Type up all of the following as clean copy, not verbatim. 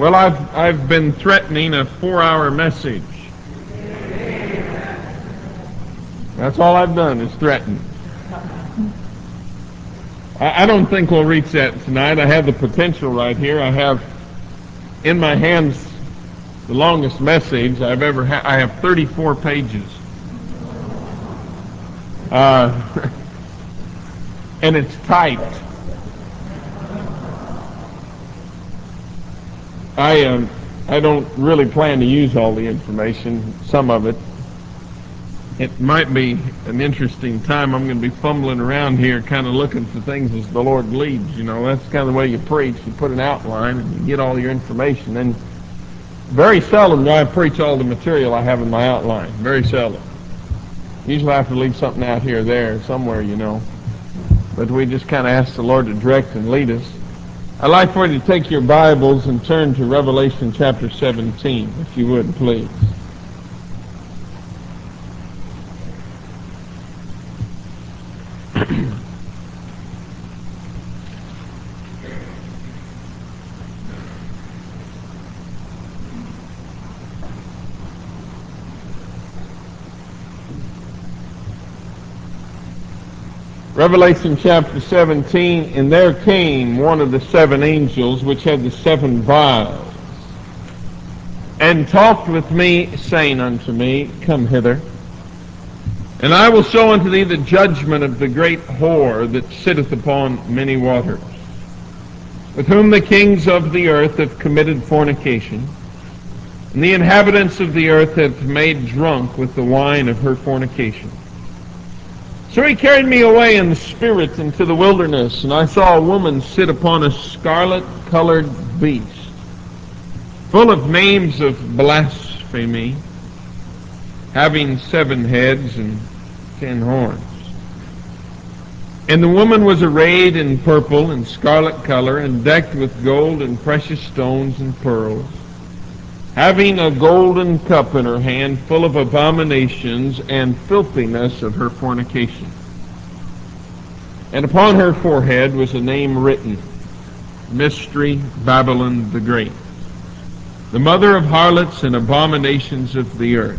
Well, I've been threatening a 4-hour message. That's all I've done is threaten. I don't think we'll reach that tonight. I have the potential right here. I have in my hands the longest message I've ever had. I have 34 pages. And it's typed. I don't really plan to use all the information, some of it. It might be an interesting time. I'm going to be fumbling around here kind of looking for things as the Lord leads. You know, that's kind of the way you preach. You put an outline and you get all your information. And very seldom do I preach all the material I have in my outline. Very seldom. Usually I have to leave something out here or there, somewhere, you know. But we just kind of ask the Lord to direct and lead us. I'd like for you to take your Bibles and turn to Revelation chapter 17, if you would, please. Revelation chapter 17, and there came one of the 7 angels which had the 7 vials, and talked with me, saying unto me, Come hither, and I will show unto thee the judgment of the great whore that sitteth upon many waters, with whom the kings of the earth have committed fornication, and the inhabitants of the earth have made drunk with the wine of her fornication. So he carried me away in the spirit into the wilderness, and I saw a woman sit upon a scarlet-colored beast, full of names of blasphemy, having 7 heads and 10 horns. And the woman was arrayed in purple and scarlet color, and decked with gold and precious stones and pearls, having a golden cup in her hand full of abominations and filthiness of her fornication. And upon her forehead was a name written, Mystery, Babylon the Great, the mother of harlots and abominations of the earth.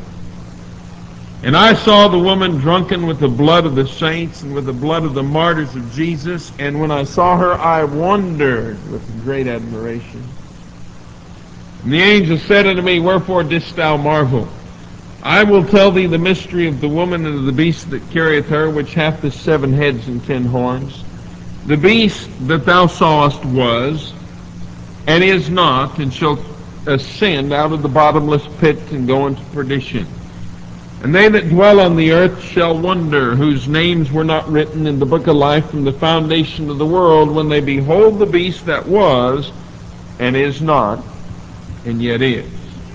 And I saw the woman drunken with the blood of the saints and with the blood of the martyrs of Jesus. And when I saw her, I wondered with great admiration. And the angel said unto me, Wherefore didst thou marvel? I will tell thee the mystery of the woman and of the beast that carrieth her, which hath the 7 heads and 10 horns. The beast that thou sawest was, and is not, and shall ascend out of the bottomless pit and go into perdition. And they that dwell on the earth shall wonder, whose names were not written in the book of life from the foundation of the world, when they behold the beast that was, and is not, and yet is.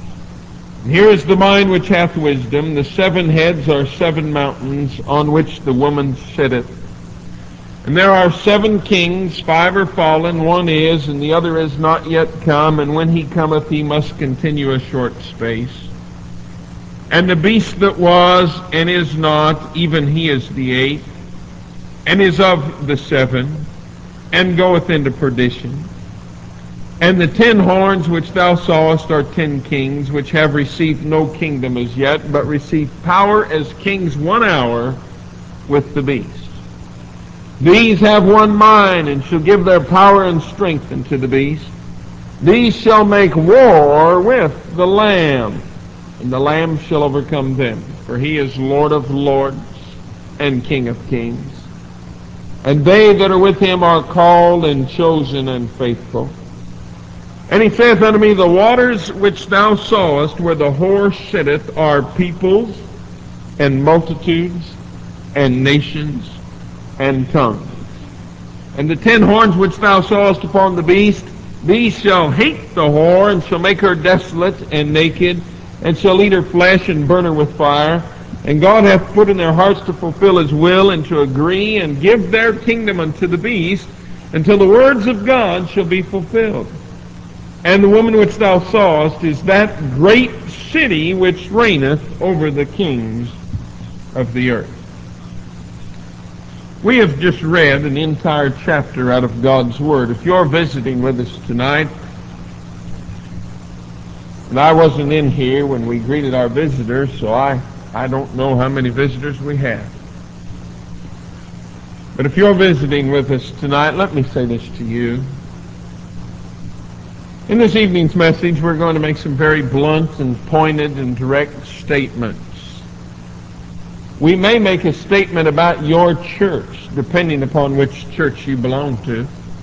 And here is the mind which hath wisdom. The 7 heads are 7 mountains, on which the woman sitteth. And there are 7 kings, 5 are fallen, 1 is, and the other is not yet come, and when he cometh he must continue a short space. And the beast that was, and is not, even he is the 8th, and is of the 7, and goeth into perdition. And the 10 horns which thou sawest are 10 kings, which have received no kingdom as yet, but receive power as kings 1 hour with the beast. These have one mind, and shall give their power and strength unto the beast. These shall make war with the Lamb, and the Lamb shall overcome them. For he is Lord of lords and King of kings. And they that are with him are called and chosen and faithful. And he saith unto me, The waters which thou sawest, where the whore sitteth, are peoples, and multitudes, and nations, and tongues. And the 10 horns which thou sawest upon the beast, these shall hate the whore, and shall make her desolate and naked, and shall eat her flesh, and burn her with fire. And God hath put in their hearts to fulfill his will, and to agree, and give their kingdom unto the beast, until the words of God shall be fulfilled. And the woman which thou sawest is that great city which reigneth over the kings of the earth. We have just read an entire chapter out of God's Word. If you're visiting with us tonight, And I wasn't in here when we greeted our visitors, so I don't know how many visitors we have. But if you're visiting with us tonight, let me say this to you. In this evening's message, we're going to make some very blunt and pointed and direct statements. We may make a statement about your church, depending upon which church you belong to.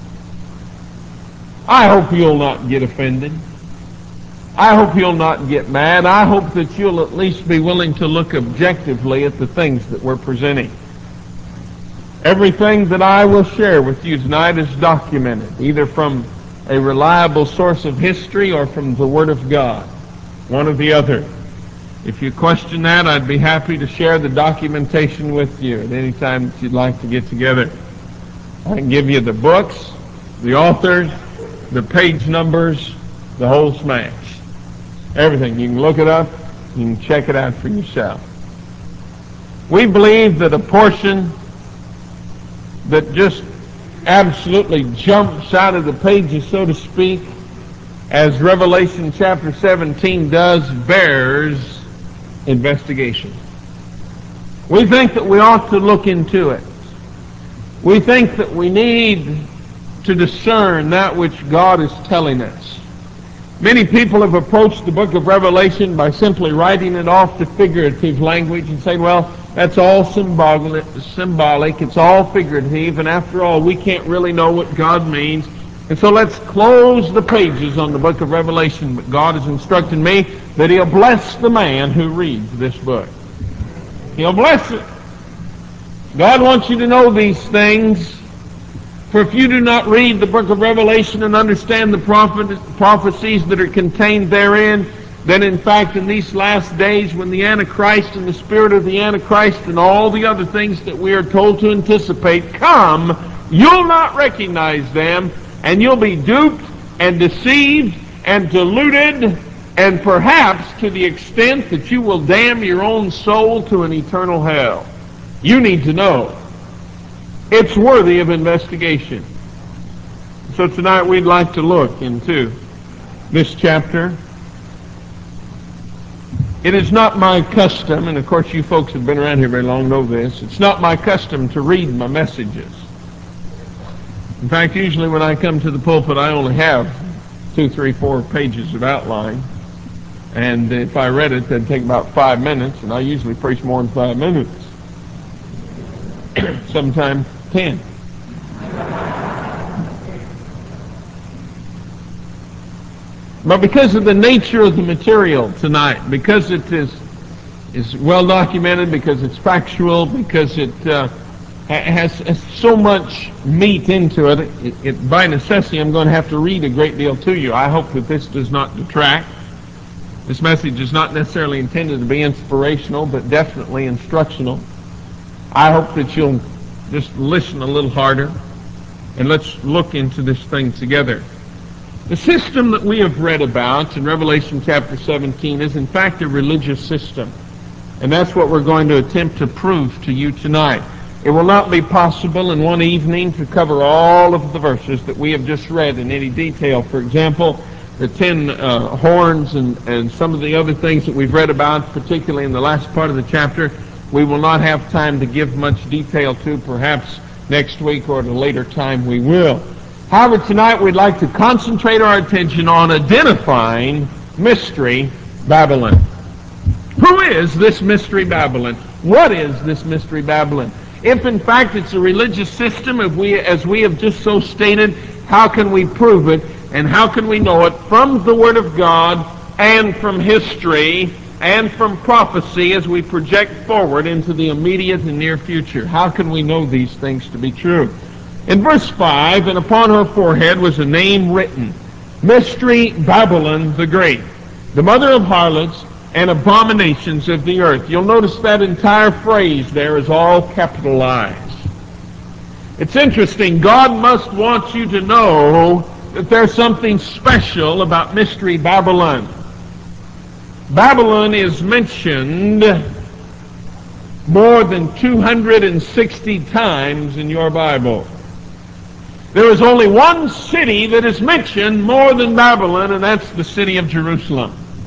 I hope you'll not get offended. I hope you'll not get mad. I hope that you'll at least be willing to look objectively at the things that we're presenting. Everything that I will share with you tonight is documented, either from a reliable source of history or from the Word of God, one or the other. If you question that, I'd be happy to share the documentation with you at any time that you'd like to get together. I can give you the books, the authors, the page numbers, the whole smash. Everything. You can look it up. You can check it out for yourself. We believe that a portion that just absolutely jumps out of the pages, so to speak, as Revelation chapter 17 does, bears investigation. We think that we ought to look into it. We think that we need to discern that which God is telling us. Many people have approached the book of Revelation by simply writing it off to figurative language and saying, well, that's all symbolic, it's all figurative, and after all, we can't really know what God means. And so let's close the pages on the book of Revelation. But God has instructed me that He'll bless the man who reads this book. He'll bless it. God wants you to know these things. For if you do not read the book of Revelation and understand the prophecies that are contained therein, then in fact in these last days when the Antichrist and the spirit of the Antichrist and all the other things that we are told to anticipate come, you'll not recognize them, and you'll be duped and deceived and deluded, and perhaps to the extent that you will damn your own soul to an eternal hell. You need to know. It's worthy of investigation. So tonight we'd like to look into this chapter. It is not my custom, and of course you folks who have been around here very long know this, it's not my custom to read my messages. In fact, usually when I come to the pulpit I only have 2, 3, 4 pages of outline. And if I read it, that'd take about 5 minutes, and I usually preach more than 5 minutes. Sometimes 10. But because of the nature of the material tonight, because it is well documented, because it's factual, because it has so much meat into it, by necessity I'm going to have to read a great deal to you. I hope that this does not detract. This message is not necessarily intended to be inspirational, but definitely instructional. I hope that you'll just listen a little harder, and let's look into this thing together. The system that we have read about in Revelation chapter 17 is in fact a religious system, and that's what we're going to attempt to prove to you tonight. It will not be possible in one evening to cover all of the verses that we have just read in any detail. For example, the 10 horns and some of the other things that we've read about, particularly in the last part of the chapter, we will not have time to give much detail to. Perhaps next week or at a later time we will. However, tonight we'd like to concentrate our attention on identifying Mystery Babylon. Who is this Mystery Babylon? What is this Mystery Babylon? If in fact it's a religious system, as we have just so stated, how can we prove it, and how can we know it from the Word of God and from history and from prophecy as we project forward into the immediate and near future? How can we know these things to be true? In verse 5, and upon her forehead was a name written, Mystery Babylon the Great, the mother of harlots and abominations of the earth. You'll notice that entire phrase there is all capitalized. It's interesting. God must want you to know that there's something special about Mystery Babylon. Babylon is mentioned more than 260 times in your Bible. There is only one city that is mentioned more than Babylon, and that's the city of Jerusalem.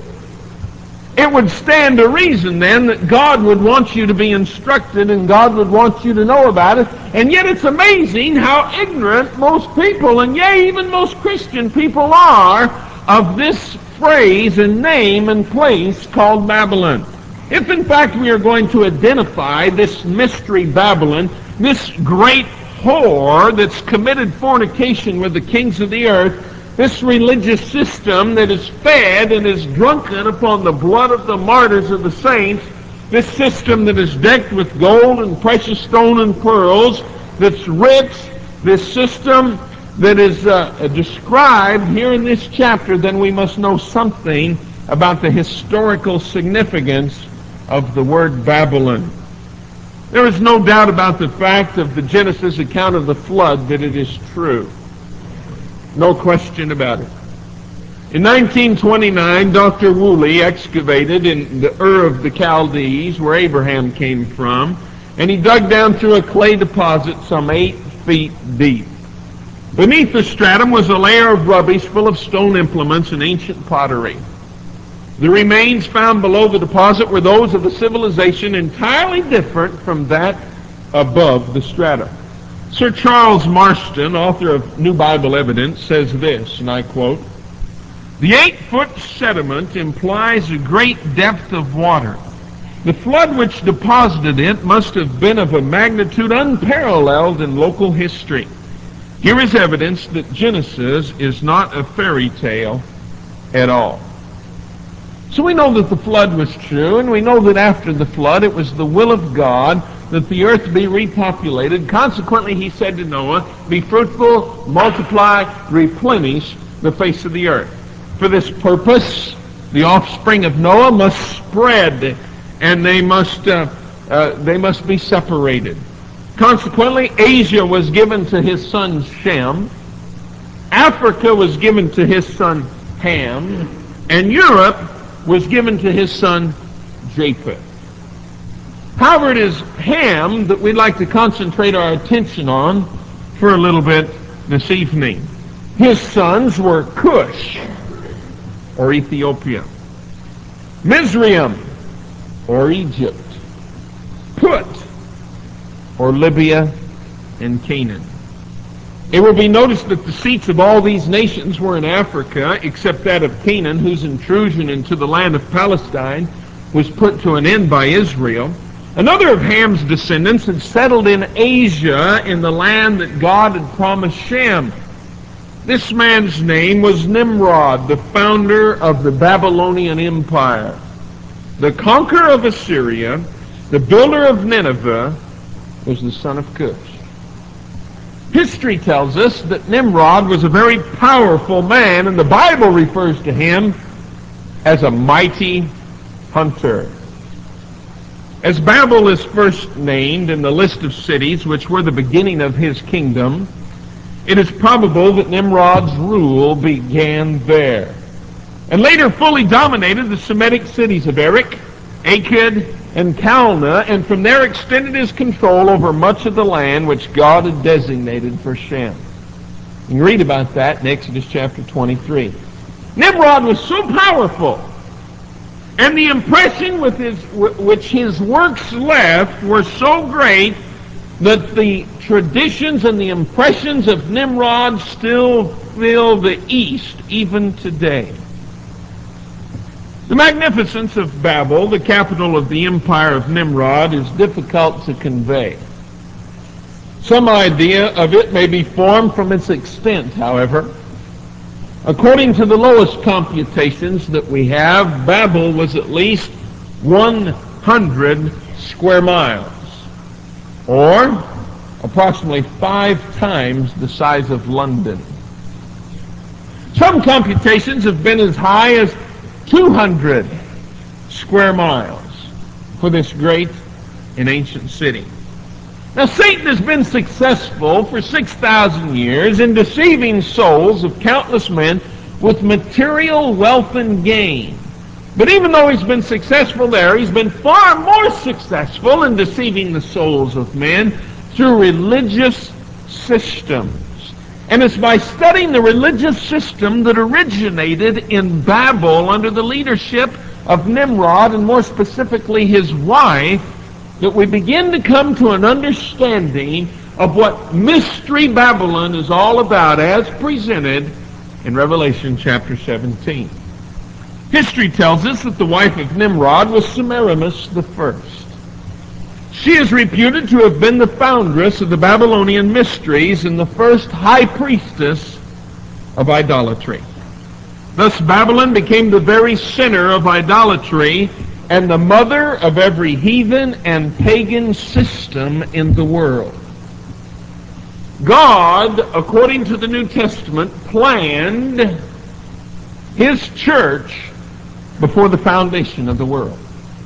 It would stand to reason then that God would want you to be instructed and God would want you to know about it. And yet it's amazing how ignorant most people, and yea, even most Christian people are of this phrase and name and place called Babylon. If in fact we are going to identify this mystery Babylon, this great whore that's committed fornication with the kings of the earth, this religious system that is fed and is drunken upon the blood of the martyrs of the saints, this system that is decked with gold and precious stone and pearls, that's rich, this system that is described here in this chapter, then we must know something about the historical significance of the word Babylon. There is no doubt about the fact of the Genesis account of the flood that it is true. No question about it. In 1929, Dr. Woolley excavated in the Ur of the Chaldees, where Abraham came from, and he dug down through a clay deposit some 8 feet deep. Beneath the stratum was a layer of rubbish full of stone implements and ancient pottery. The remains found below the deposit were those of a civilization entirely different from that above the stratum. Sir Charles Marston, author of New Bible Evidence, says this, and I quote, "The 8-foot sediment implies a great depth of water. The flood which deposited it must have been of a magnitude unparalleled in local history. Here is evidence that Genesis is not a fairy tale at all." So we know that the flood was true, and we know that after the flood it was the will of God that the earth be repopulated. Consequently, he said to Noah, "Be fruitful, multiply, replenish the face of the earth." For this purpose, the offspring of Noah must spread, and they must be separated. Consequently, Asia was given to his son Shem, Africa was given to his son Ham, and Europe was given to his son Japheth. However, it is Ham that we'd like to concentrate our attention on for a little bit this evening. His sons were Cush, or Ethiopia, Mizraim, or Egypt, Put, or Libya and Canaan. It will be noticed that the seats of all these nations were in Africa, except that of Canaan, whose intrusion into the land of Palestine was put to an end by Israel. Another of Ham's descendants had settled in Asia, in the land that God had promised Shem. This man's name was Nimrod, the founder of the Babylonian Empire. The conqueror of Assyria, the builder of Nineveh, was the son of Cush. History tells us that Nimrod was a very powerful man, and the Bible refers to him as a mighty hunter. As Babel is first named in the list of cities which were the beginning of his kingdom, it is probable that Nimrod's rule began there, and later fully dominated the Semitic cities of Erech, Akkad, and Calneh, and from there extended his control over much of the land which God had designated for Shem. You can read about that in Exodus chapter 23. Nimrod was so powerful, and the impression which his works left were so great that the traditions and the impressions of Nimrod still fill the East even today. The magnificence of Babel, the capital of the empire of Nimrod, is difficult to convey. Some idea of it may be formed from its extent, however. According to the lowest computations that we have, Babel was at least 100 square miles, or approximately 5 times the size of London. Some computations have been as high as 200 square miles for this great and ancient city. Now, Satan has been successful for 6,000 years in deceiving souls of countless men with material wealth and gain. But even though he's been successful there, he's been far more successful in deceiving the souls of men through religious systems. And it's by studying the religious system that originated in Babel under the leadership of Nimrod, and more specifically his wife, that we begin to come to an understanding of what Mystery Babylon is all about as presented in Revelation chapter 17. History tells us that the wife of Nimrod was Semiramis the First. She is reputed to have been the foundress of the Babylonian mysteries and the first high priestess of idolatry. Thus Babylon became the very center of idolatry and the mother of every heathen and pagan system in the world. God, according to the New Testament, planned his church before the foundation of the world.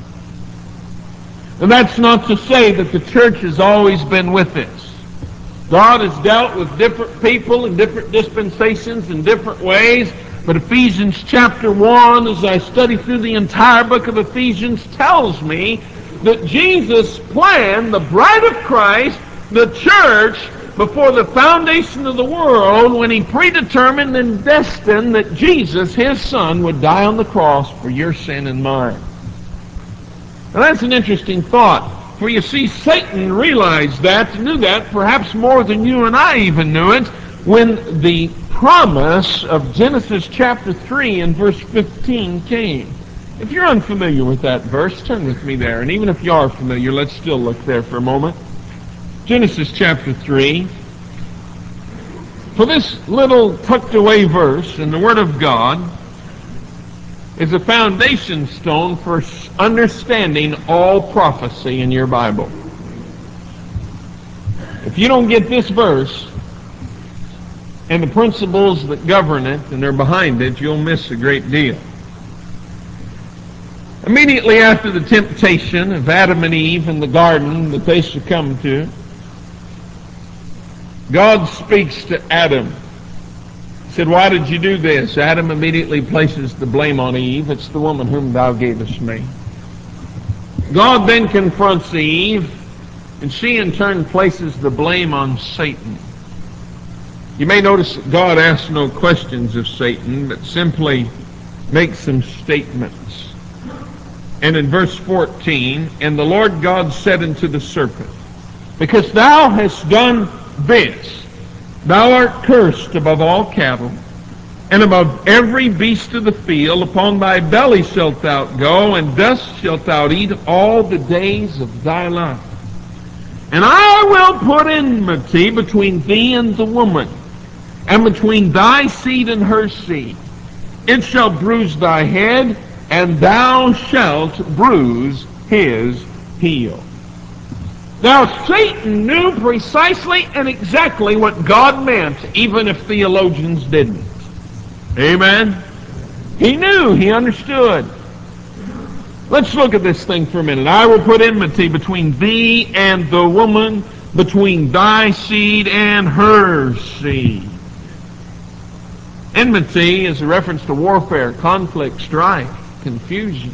And that's not to say that the church has always been with us. God has dealt with different people in different dispensations in different ways. But Ephesians chapter 1, as I study through the entire book of Ephesians, tells me that Jesus planned the bride of Christ, the church, before the foundation of the world, when he predetermined and destined that Jesus, his son, would die on the cross for your sin and mine. Now that's an interesting thought. For you see, Satan realized that, knew that, perhaps more than you and I even knew it, when the promise of Genesis chapter 3 and verse 15 came. If you're unfamiliar with that verse, turn with me there. And even if you are familiar, let's still look there for a moment. Genesis chapter 3. For this little tucked away verse in the Word of God is a foundation stone for understanding all prophecy in your Bible. If you don't get this verse and the principles that govern it and are behind it, you'll miss a great deal. Immediately after the temptation of Adam and Eve in the garden that they succumbed to, God speaks to Adam. He said, "Why did you do this?" Adam immediately places the blame on Eve. "It's the woman whom thou gavest me." God then confronts Eve, and she in turn places the blame on Satan. You may notice that God asks no questions of Satan, but simply makes some statements. And in verse 14, "And the Lord God said unto the serpent, Because thou hast done this, thou art cursed above all cattle, and above every beast of the field. Upon thy belly shalt thou go, and dust shalt thou eat all the days of thy life. And I will put enmity between thee and the woman, and between thy seed and her seed. It shall bruise thy head, and thou shalt bruise his heel." Now, Satan knew precisely and exactly what God meant, even if theologians didn't. Amen? He knew, he understood. Let's look at this thing for a minute. "I will put enmity between thee and the woman, between thy seed and her seed." Enmity is a reference to warfare, conflict, strife, confusion.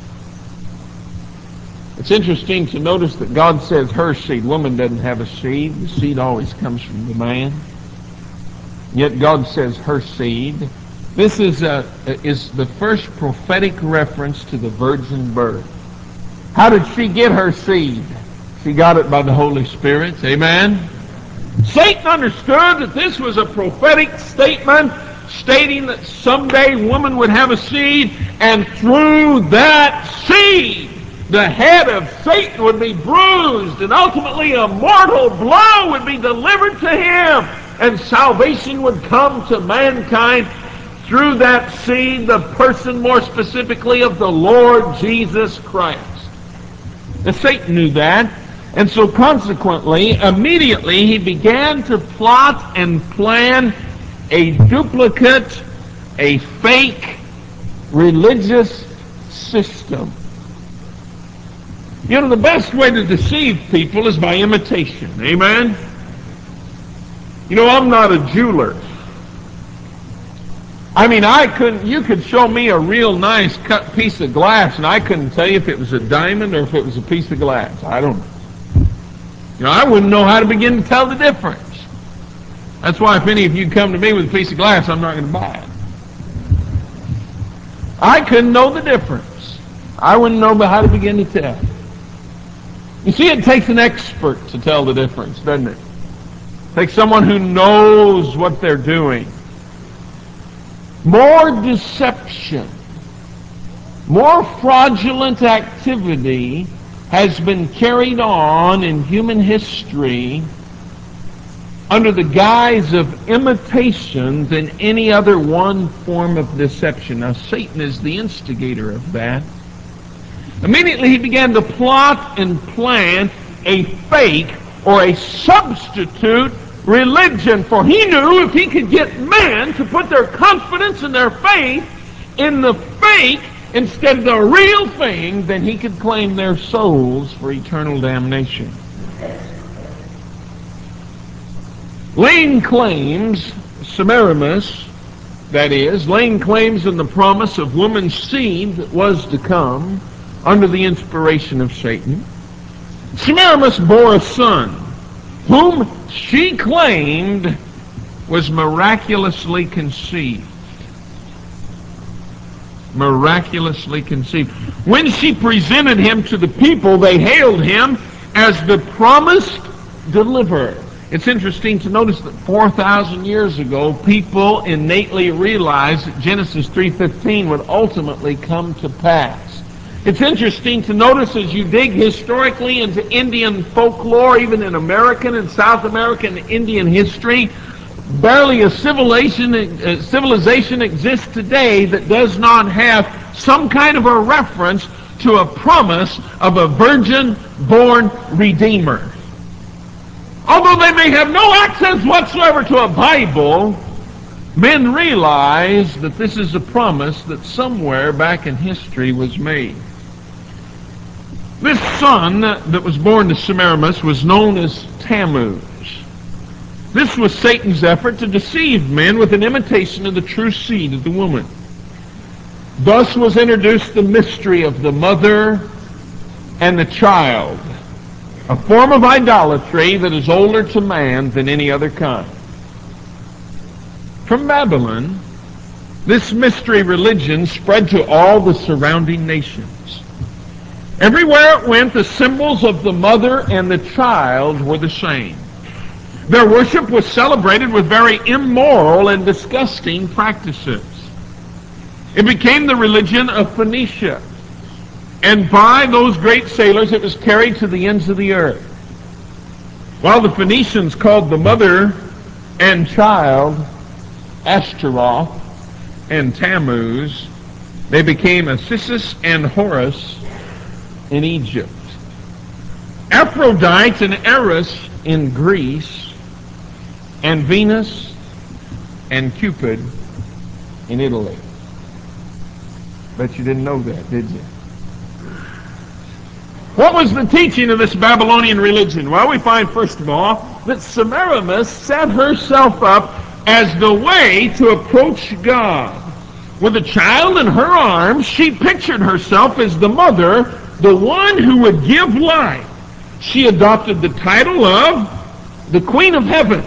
It's interesting to notice that God says her seed. Woman doesn't have a seed. The seed always comes from the man. Yet God says her seed. This is the first prophetic reference to the virgin birth. How did she get her seed? She got it by the Holy Spirit. Amen? Satan understood that this was a prophetic statement stating that someday woman would have a seed, and through that seed, the head of Satan would be bruised, and ultimately a mortal blow would be delivered to him, and salvation would come to mankind through that seed, the person more specifically of the Lord Jesus Christ. Now, Satan knew that, and so consequently, immediately he began to plot and plan a duplicate, a fake religious system. You know, the best way to deceive people is by imitation. Amen? You know, I'm not a jeweler. I mean, you could show me a real nice cut piece of glass, and I couldn't tell you if it was a diamond or if it was a piece of glass. I don't know. You know, I wouldn't know how to begin to tell the difference. That's why if any of you come to me with a piece of glass, I'm not going to buy it. I couldn't know the difference. I wouldn't know how to begin to tell. You see, it takes an expert to tell the difference, doesn't it? It takes someone who knows what they're doing. More deception, more fraudulent activity has been carried on in human history under the guise of imitation than any other one form of deception. Now, Satan is the instigator of that. Immediately he began to plot and plan a fake or a substitute religion, for he knew if he could get men to put their confidence and their faith in the fake instead of the real thing, then he could claim their souls for eternal damnation. Laying claims, Semiramis, that is, laying claims in the promise of woman's seed that was to come under the inspiration of Satan, Semiramis bore a son, whom she claimed was miraculously conceived. Miraculously conceived. When she presented him to the people, they hailed him as the promised deliverer. It's interesting to notice that 4,000 years ago, people innately realized that Genesis 3:15 would ultimately come to pass. It's interesting to notice as you dig historically into Indian folklore, even in American and South American Indian history, barely a civilization exists today that does not have some kind of a reference to a promise of a virgin-born Redeemer. Although they may have no access whatsoever to a Bible, men realize that this is a promise that somewhere back in history was made. This son that was born to Semiramis was known as Tammuz. This was Satan's effort to deceive men with an imitation of the true seed of the woman. Thus was introduced the mystery of the mother and the child, a form of idolatry that is older to man than any other kind. From Babylon, this mystery religion spread to all the surrounding nations. Everywhere it went, the symbols of the mother and the child were the same. Their worship was celebrated with very immoral and disgusting practices. It became the religion of Phoenicia. And by those great sailors, it was carried to the ends of the earth. While the Phoenicians called the mother and child Ashtaroth and Tammuz, they became Isis and Horus in Egypt, Aphrodite and Eris in Greece, and Venus and Cupid in Italy. Bet you didn't know that, did you? What was the teaching of this Babylonian religion? Well, we find, first of all, that Semiramis set herself up as the way to approach God. With a child in her arms, she pictured herself as the mother, the one who would give life. She adopted the title of the Queen of Heaven.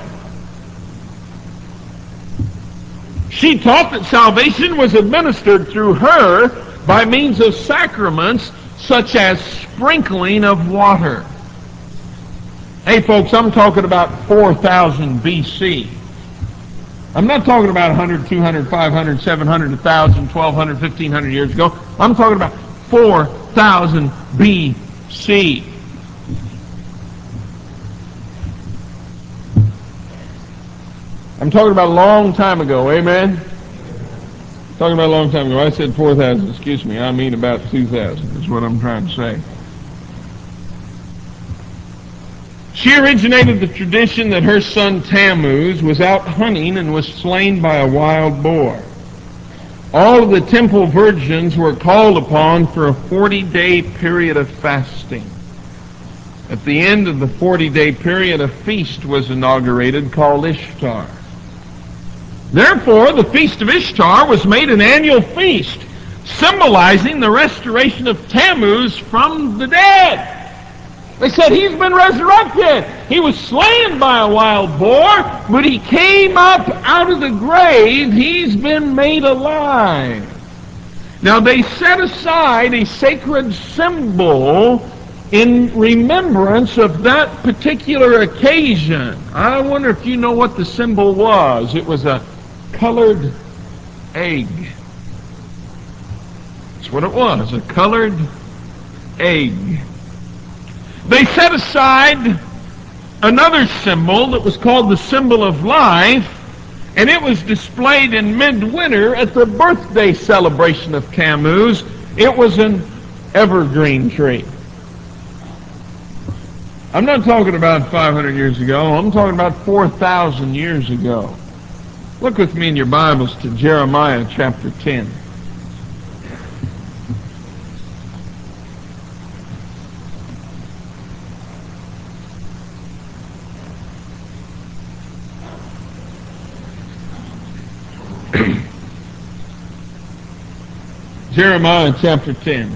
She taught that salvation was administered through her by means of sacraments such as sprinkling of water. Hey folks, I'm talking about 4,000 BC. I'm not talking about 100, 200, 500, 700, 1,000, 1,200, 1,500 years ago. I'm talking about 4,000 BC. I'm talking about a long time ago, amen? Talking about a long time ago. I said 4,000, excuse me. I mean about 2,000 is what I'm trying to say. She originated the tradition that her son Tammuz was out hunting and was slain by a wild boar. All of the temple virgins were called upon for a 40-day period of fasting. At the end of the 40-day period, a feast was inaugurated called Ishtar. Therefore, the Feast of Ishtar was made an annual feast, symbolizing the restoration of Tammuz from the dead. They said, he's been resurrected. He was slain by a wild boar, but he came up out of the grave. He's been made alive. Now they set aside a sacred symbol in remembrance of that particular occasion. I wonder if you know what the symbol was. It was a colored egg. That's what it was, a colored egg. They set aside another symbol that was called the symbol of life, and it was displayed in midwinter at the birthday celebration of Tammuz. It was an evergreen tree. I'm not talking about 500 years ago. I'm talking about 4,000 years ago. Look with me in your Bibles to Jeremiah chapter 10. Jeremiah chapter 10.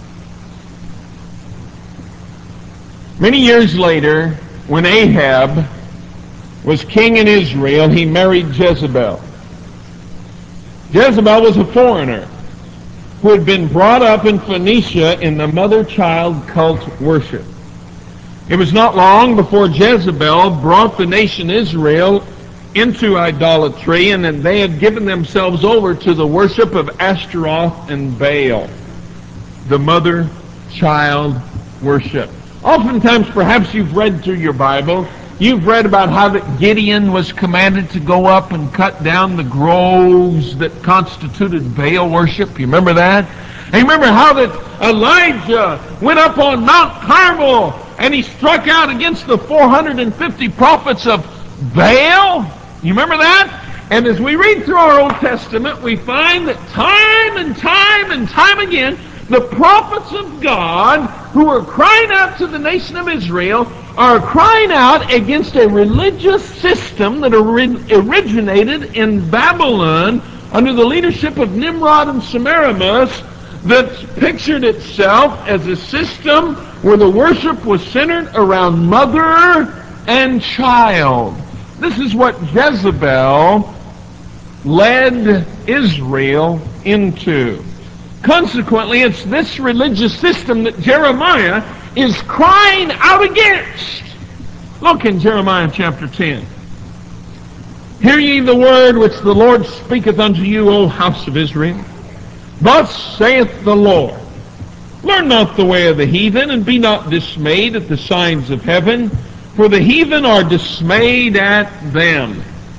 Many years later, when Ahab was king in Israel, he married Jezebel. Jezebel was a foreigner who had been brought up in Phoenicia in the mother-child cult worship. It was not long before Jezebel brought the nation Israel into idolatry, and then they had given themselves over to the worship of Ashtaroth and Baal, the mother-child worship. Oftentimes, perhaps you've read through your Bible, you've read about how that Gideon was commanded to go up and cut down the groves that constituted Baal worship. You remember that? And you remember how that Elijah went up on Mount Carmel and he struck out against the 450 prophets of Baal? You remember that? And as we read through our Old Testament, we find that time and time and time again, the prophets of God who are crying out to the nation of Israel are crying out against a religious system that originated in Babylon under the leadership of Nimrod and Semiramis, that pictured itself as a system where the worship was centered around mother and child. This is what Jezebel led Israel into. Consequently, it's this religious system that Jeremiah is crying out against. Look in Jeremiah chapter 10. Hear ye the word which the Lord speaketh unto you, O house of Israel. Thus saith the Lord, learn not the way of the heathen, and be not dismayed at the signs of heaven, for the heathen are dismayed at them.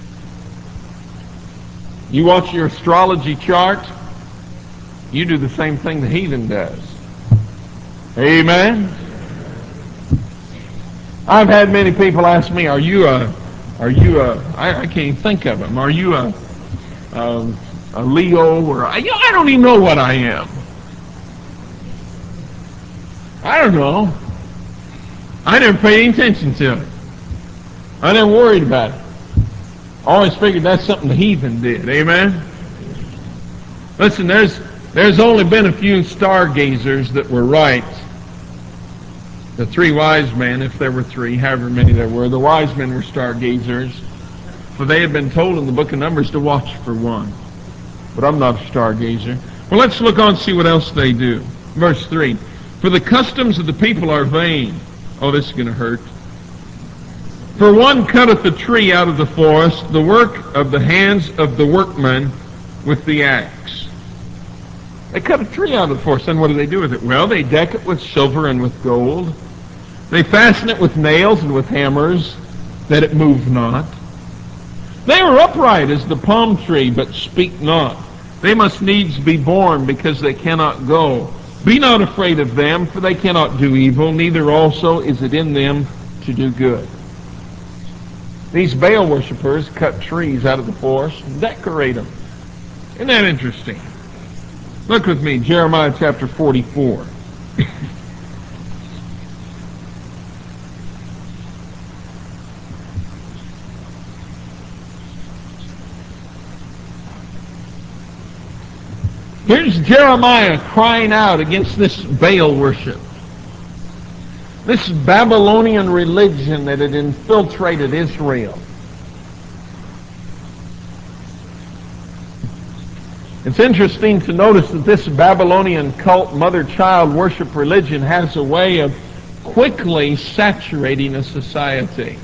You watch your astrology chart, you do the same thing the heathen does. Amen? I've had many people ask me, I can't even think of them, are you a Leo, or I don't even know what I am. I don't know. I never paid any attention to it. I never worried about it. I always figured that's something the heathen did. Amen? Listen, there's only been a few stargazers that were right. The three wise men, if there were three, however many there were, the wise men were stargazers, for they had been told in the book of Numbers to watch for one. But I'm not a stargazer. Well, let's look on and see what else they do. Verse 3. For the customs of the people are vain. Oh, this is going to hurt. For one cutteth the tree out of the forest, the work of the hands of the workman with the axe. They cut a tree out of the forest, and what do they do with it? Well, they deck it with silver and with gold. They fasten it with nails and with hammers, that it move not. They are upright as the palm tree, but speak not. They must needs be born, because they cannot go. Be not afraid of them, for they cannot do evil, neither also is it in them to do good. These Baal worshippers cut trees out of the forest and decorate them. Isn't that interesting? Look with me, Jeremiah chapter 44. Here's Jeremiah crying out against this Baal worship. This Babylonian religion that had infiltrated Israel. It's interesting to notice that this Babylonian cult mother-child worship religion has a way of quickly saturating a society.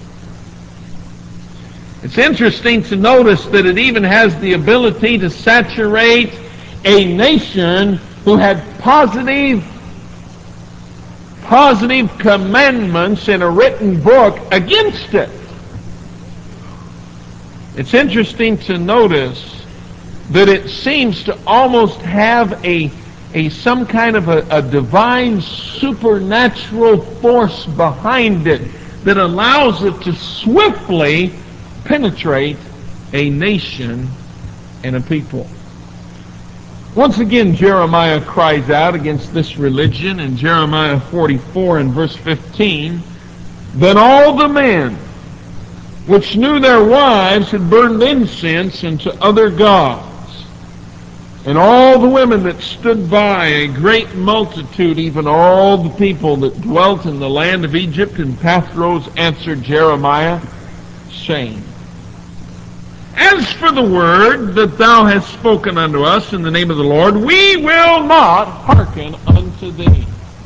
It's interesting to notice that it even has the ability to saturate a nation who had positive commandments in a written book against it. It's interesting to notice that it seems to almost have some kind of a divine supernatural force behind it that allows it to swiftly penetrate a nation and a people. Once again, Jeremiah cries out against this religion in Jeremiah 44 and verse 15. Then all the men which knew their wives had burned incense unto other gods, and all the women that stood by, a great multitude, even all the people that dwelt in the land of Egypt and Pathros, answered Jeremiah, saying, As for the word that thou hast spoken unto us in the name of the Lord, we will not hearken unto thee.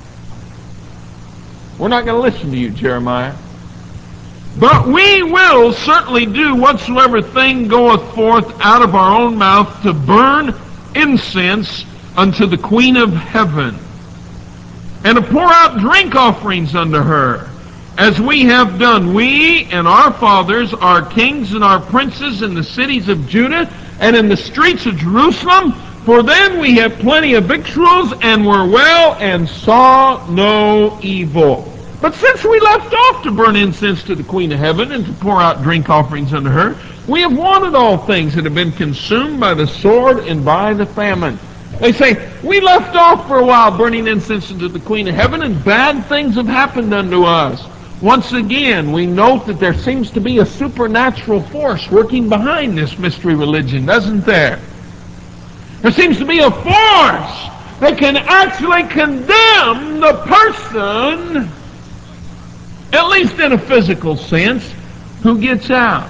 We're not going to listen to you, Jeremiah. But we will certainly do whatsoever thing goeth forth out of our own mouth to burn incense unto the Queen of Heaven, and to pour out drink offerings unto her, as we have done, we and our fathers, our kings and our princes in the cities of Judah and in the streets of Jerusalem, for then we have plenty of victuals and were well and saw no evil. But since we left off to burn incense to the Queen of Heaven and to pour out drink offerings unto her, we have wanted all things that have been consumed by the sword and by the famine. They say, we left off for a while burning incense unto the Queen of Heaven, and bad things have happened unto us. Once again, we note that there seems to be a supernatural force working behind this mystery religion, doesn't there? There seems to be a force that can actually condemn the person, at least in a physical sense, who gets out.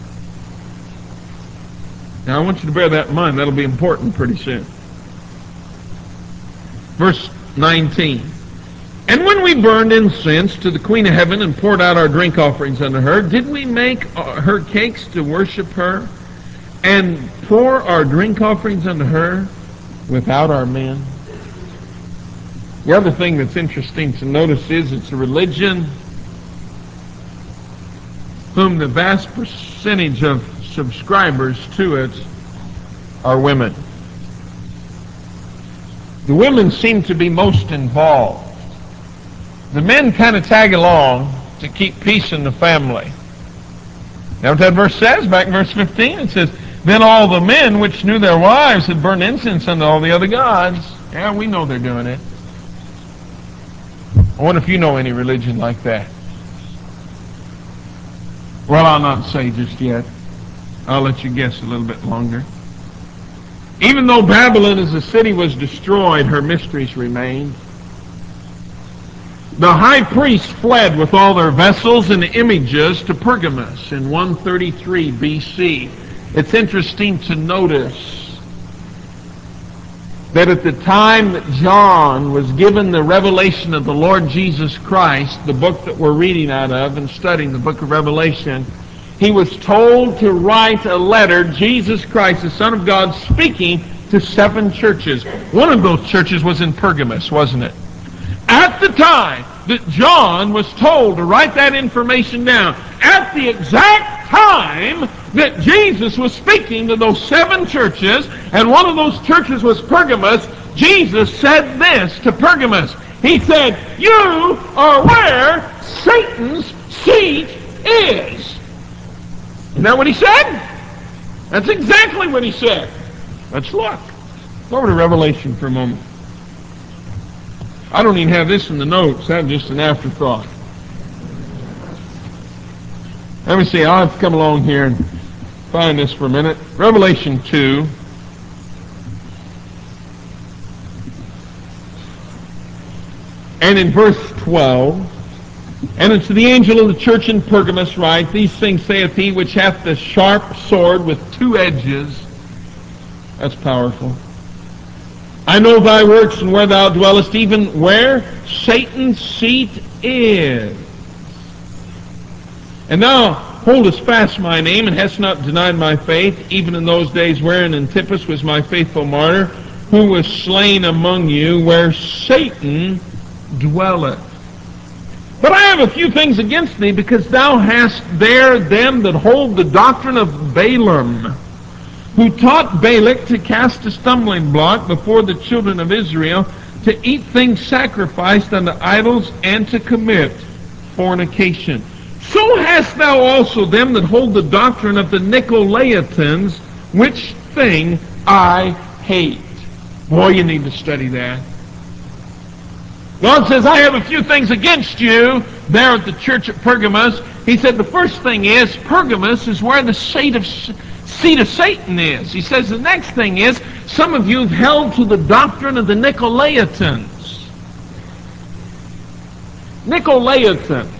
Now I want you to bear that in mind. That'll be important pretty soon. Verse 19. And when we burned incense to the Queen of Heaven and poured out our drink offerings unto her, did we make her cakes to worship her and pour our drink offerings unto her without our men? The other thing that's interesting to notice is it's a religion whom the vast percentage of subscribers to it are women. The women seem to be most involved. The men kind of tag along to keep peace in the family. You know what that verse says? Back in verse 15, it says, Then all the men which knew their wives had burned incense unto all the other gods. Yeah, we know they're doing it. I wonder if you know any religion like that. Well, I'll not say just yet. I'll let you guess a little bit longer. Even though Babylon as a city was destroyed, her mysteries remained. The high priests fled with all their vessels and images to Pergamus in 133 BC. It's interesting to notice that at the time that John was given the revelation of the Lord Jesus Christ, the book that we're reading out of and studying, the book of Revelation, he was told to write a letter, Jesus Christ, the Son of God, speaking to 7 churches. One of those churches was in Pergamus, wasn't it? At the time that John was told to write that information down, at the exact time that Jesus was speaking to those 7 churches, and one of those churches was Pergamus, Jesus said this to Pergamus. He said, You are where Satan's seat is. Isn't that what he said? That's exactly what he said. Let's look. Go over to Revelation for a moment. I don't even have this in the notes. That's just an afterthought. Let me see. I'll have to come along here and find this for a minute. Revelation 2. And in verse 12. And unto the angel of the church in Pergamus write, These things saith he which hath the sharp sword with 2 edges. That's powerful. I know thy works and where thou dwellest, even where Satan's seat is. And thou holdest fast my name, and hast not denied my faith, even in those days wherein Antipas was my faithful martyr, who was slain among you, where Satan dwelleth. But I have a few things against thee, because thou hast there them that hold the doctrine of Balaam, who taught Balak to cast a stumbling block before the children of Israel, to eat things sacrificed unto idols, and to commit fornication. So hast thou also them that hold the doctrine of the Nicolaitans, which thing I hate. Boy, you need to study that. God says, I have a few things against you there at the church at Pergamos. He said the first thing is, Pergamos is where the seat of Satan is. He says the next thing is, some of you have held to the doctrine of the Nicolaitans. Nicolaitans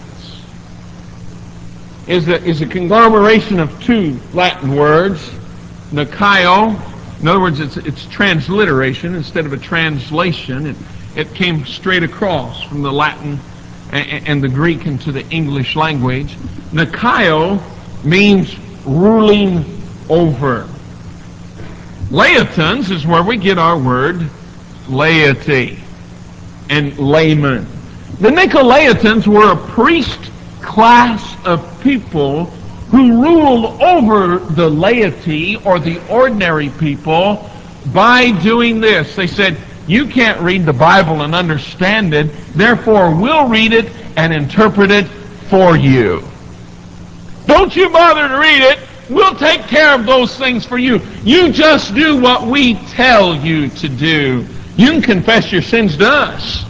is a conglomeration of two Latin words, Nikaio. In other words, it's transliteration instead of a translation. It came straight across from the Latin and the Greek into the English language. Nikaio means ruling over. Laitans is where we get our word laity and layman. The Nicolaitans were a priest class of people who ruled over the laity or the ordinary people by doing this. They said, you can't read the Bible and understand it, therefore we'll read it and interpret it for you. Don't you bother to read it. We'll take care of those things for you. You just do what we tell you to do. You can confess your sins to us.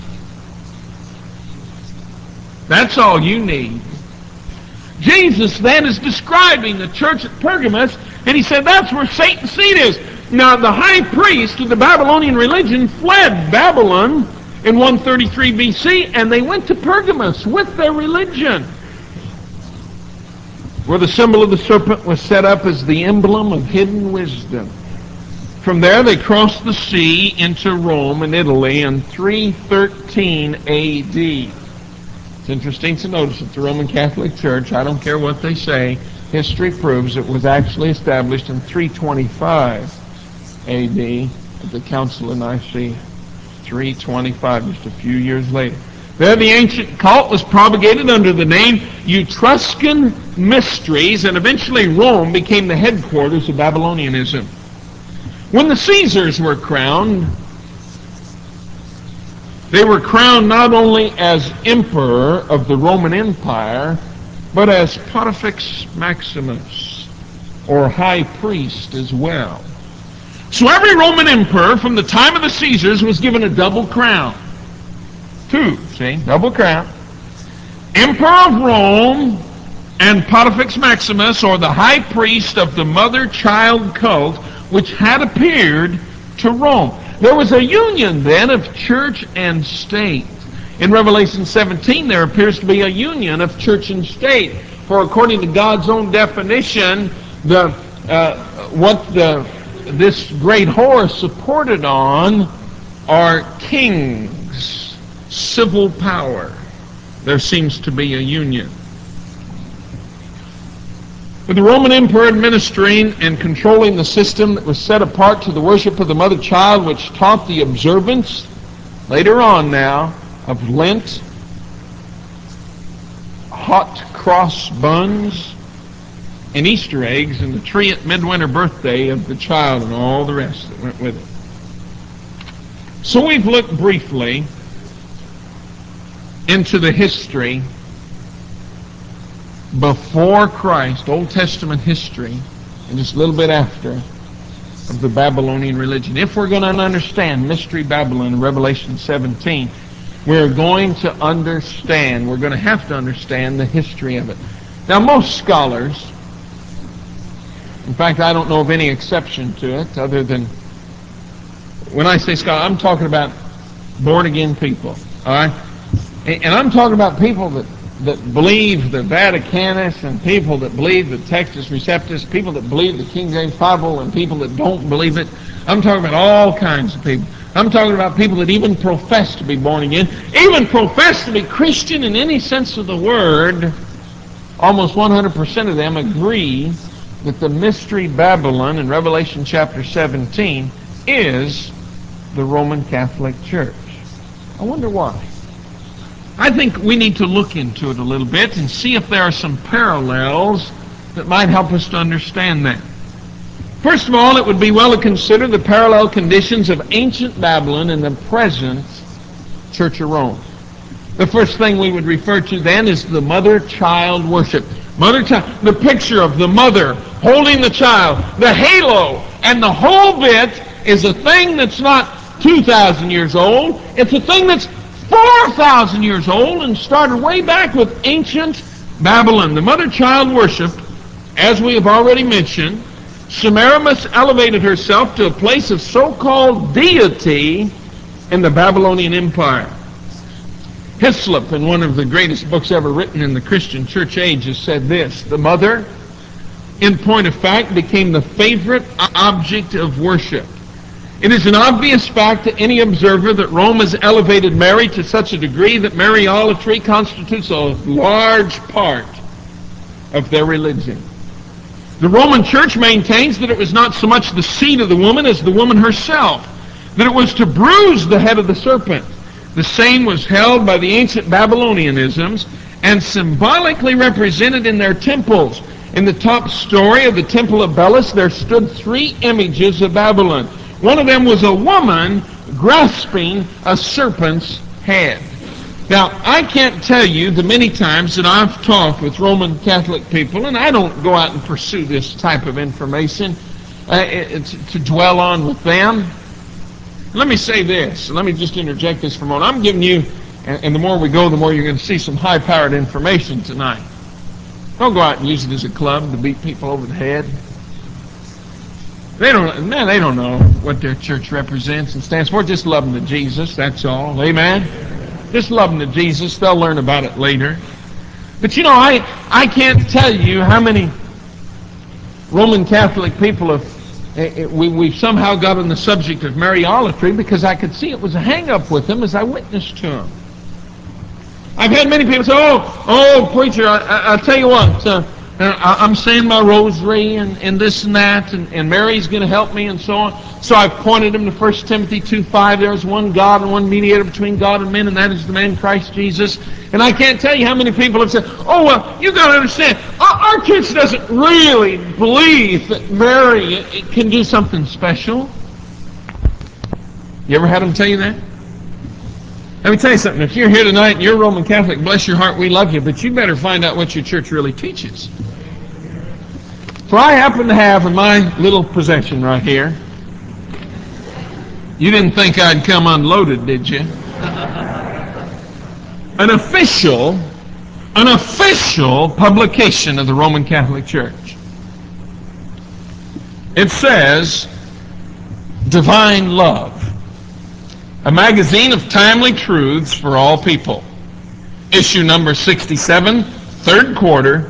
That's all you need. Jesus then is describing the church at Pergamos, and he said that's where Satan's seat is. Now, the high priest of the Babylonian religion fled Babylon in 133 BC, and they went to Pergamos with their religion, where the symbol of the serpent was set up as the emblem of hidden wisdom. From there, they crossed the sea into Rome and Italy in 313 A.D. It's interesting to notice that the Roman Catholic Church, I don't care what they say, history proves it was actually established in 325 A.D. at the Council of Nicaea. 325, just a few years later. There the ancient cult was propagated under the name Etruscan Mysteries, and eventually Rome became the headquarters of Babylonianism. When the Caesars were crowned, they were crowned not only as emperor of the Roman Empire, but as Pontifex Maximus, or high priest as well. So every Roman emperor from the time of the Caesars was given a double crown. Two, see, double crown. Emperor of Rome and Pontifex Maximus, or the high priest of the mother-child cult, which had appeared to Rome. There was a union then of church and state. In Revelation 17, there appears to be a union of church and state. For according to God's own definition, this great whore supported on are kings, civil power. There seems to be a union. With the Roman emperor administering and controlling the system that was set apart to the worship of the mother child, which taught the observance, later on now, of Lent, hot cross buns, and Easter eggs, and the tree at midwinter birthday of the child, and all the rest that went with it. So we've looked briefly into the history before Christ, Old Testament history, and just a little bit after, of the Babylonian religion. If we're going to understand Mystery Babylon in Revelation 17, we're going to have to understand the history of it. Now, most scholars, in fact, I don't know of any exception to it, other than, when I say scholar, I'm talking about born-again people, all right? And I'm talking about people that believe the Vaticanus, and people that believe the Textus Receptus, people that believe the King James Bible, and people that don't believe it. I'm talking about all kinds of people. I'm talking about people that even profess to be born again, even profess to be Christian in any sense of the word. Almost 100% of them agree that the mystery Babylon in Revelation chapter 17 is the Roman Catholic Church. I wonder why. I think we need to look into it a little bit and see if there are some parallels that might help us to understand that. First of all, it would be well to consider the parallel conditions of ancient Babylon and the present Church of Rome. The first thing we would refer to then is the mother-child worship. Mother-child, the picture of the mother holding the child, the halo, and the whole bit is a thing that's not 2,000 years old. It's a thing that's 4,000 years old and started way back with ancient Babylon. The mother-child worship, as we have already mentioned, Semiramis elevated herself to a place of so-called deity in the Babylonian Empire. Hislop, in one of the greatest books ever written in the Christian church age, has said this: the mother, in point of fact, became the favorite object of worship. It is an obvious fact to any observer that Rome has elevated Mary to such a degree that Mariolatry constitutes a large part of their religion. The Roman Church maintains that it was not so much the seed of the woman as the woman herself, that it was to bruise the head of the serpent. The same was held by the ancient Babylonianisms and symbolically represented in their temples. In the top story of the Temple of Belus, there stood 3 images of Babylon. One of them was a woman grasping a serpent's head. Now, I can't tell you the many times that I've talked with Roman Catholic people, and I don't go out and pursue this type of information to dwell on with them. Let me say this. Let me just interject this for a moment. I'm giving you, and the more we go, the more you're going to see some high-powered information tonight. Don't go out and use it as a club to beat people over the head. They don't know what their church represents and stands for. Just love them to Jesus, that's all. Amen? Just love them to Jesus. They'll learn about it later. But you know, I can't tell you how many Roman Catholic people we've somehow got on the subject of Mariolatry because I could see it was a hang-up with them as I witnessed to them. I've had many people say, oh, preacher, I'll tell you what, I'm saying my rosary and this and that, and Mary's going to help me and so on. So I've pointed them to 1 Timothy 2:5. There is one God and one mediator between God and men, and that is the man Christ Jesus. And I can't tell you how many people have said, oh, well, you got to understand, our church doesn't really believe that Mary can do something special. You ever had them tell you that? Let me tell you something. If you're here tonight and you're Roman Catholic, bless your heart, we love you, but you better find out what your church really teaches. So I happen to have in my little possession right here, you didn't think I'd come unloaded, did you? An official publication of the Roman Catholic Church. It says, Divine Love, a magazine of timely truths for all people. Issue number 67, 3rd quarter,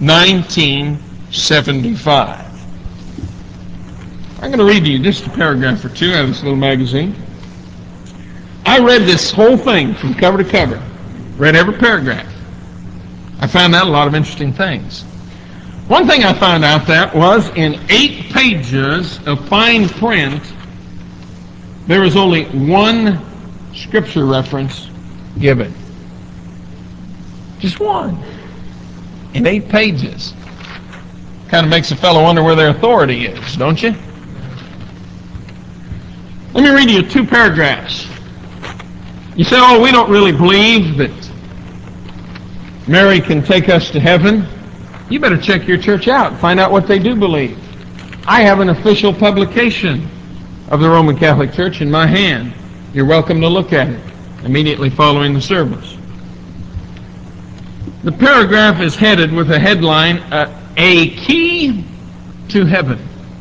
1975. I'm going to read to you just a paragraph or two out of this little magazine. I read this whole thing from cover to cover. Read every paragraph. I found out a lot of interesting things. One thing I found out that was in 8 pages of fine print, there was only one scripture reference given. Just one. In 8 pages. Kind of makes a fellow wonder where their authority is, don't you? Let me read you 2 paragraphs. You say, oh, we don't really believe that Mary can take us to heaven. You better check your church out and find out what they do believe. I have an official publication of the Roman Catholic Church in my hand. You're welcome to look at it immediately following the service. The paragraph is headed with a headline, A Key to Heaven.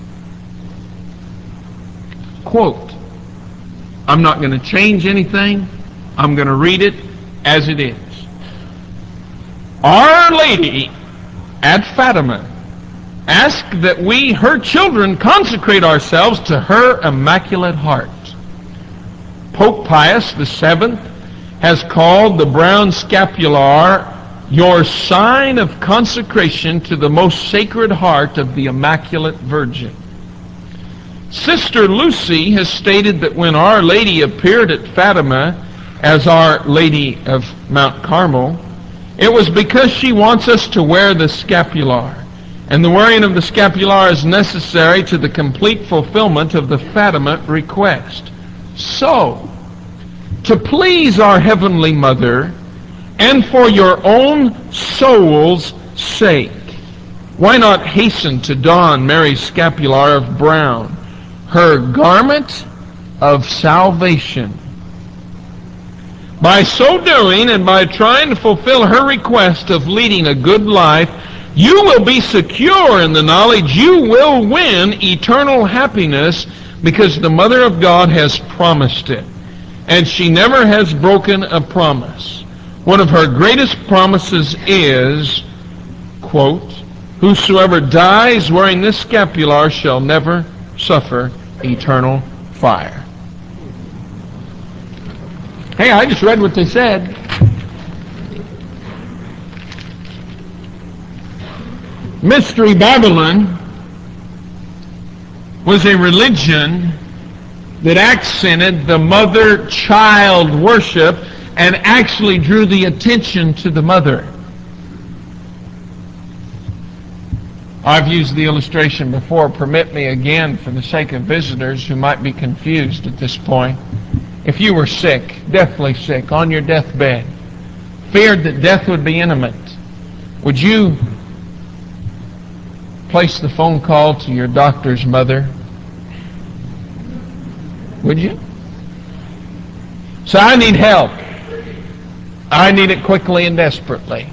Quote, I'm not going to change anything. I'm going to read it as it is. Our Lady at Fatima ask that we, her children, consecrate ourselves to her immaculate heart. Pope Pius VII has called the brown scapular your sign of consecration to the most sacred heart of the Immaculate Virgin. Sister Lucy has stated that when Our Lady appeared at Fatima as Our Lady of Mount Carmel, it was because she wants us to wear the scapular. And the wearing of the scapular is necessary to the complete fulfillment of the Fatima request. So, to please our Heavenly Mother, and for your own soul's sake, why not hasten to don Mary's scapular of brown, her garment of salvation? By so doing, and by trying to fulfill her request of leading a good life, you will be secure in the knowledge you will win eternal happiness, because the Mother of God has promised it. And she never has broken a promise. One of her greatest promises is, quote, whosoever dies wearing this scapular shall never suffer eternal fire. Hey, I just read what they said. Mystery Babylon was a religion that accented the mother-child worship and actually drew the attention to the mother. I've used the illustration before. Permit me again for the sake of visitors who might be confused at this point. If you were sick, deathly sick, on your deathbed, feared that death would be imminent, would you place the phone call to your doctor's mother? Would you? So I need help. I need it quickly and desperately.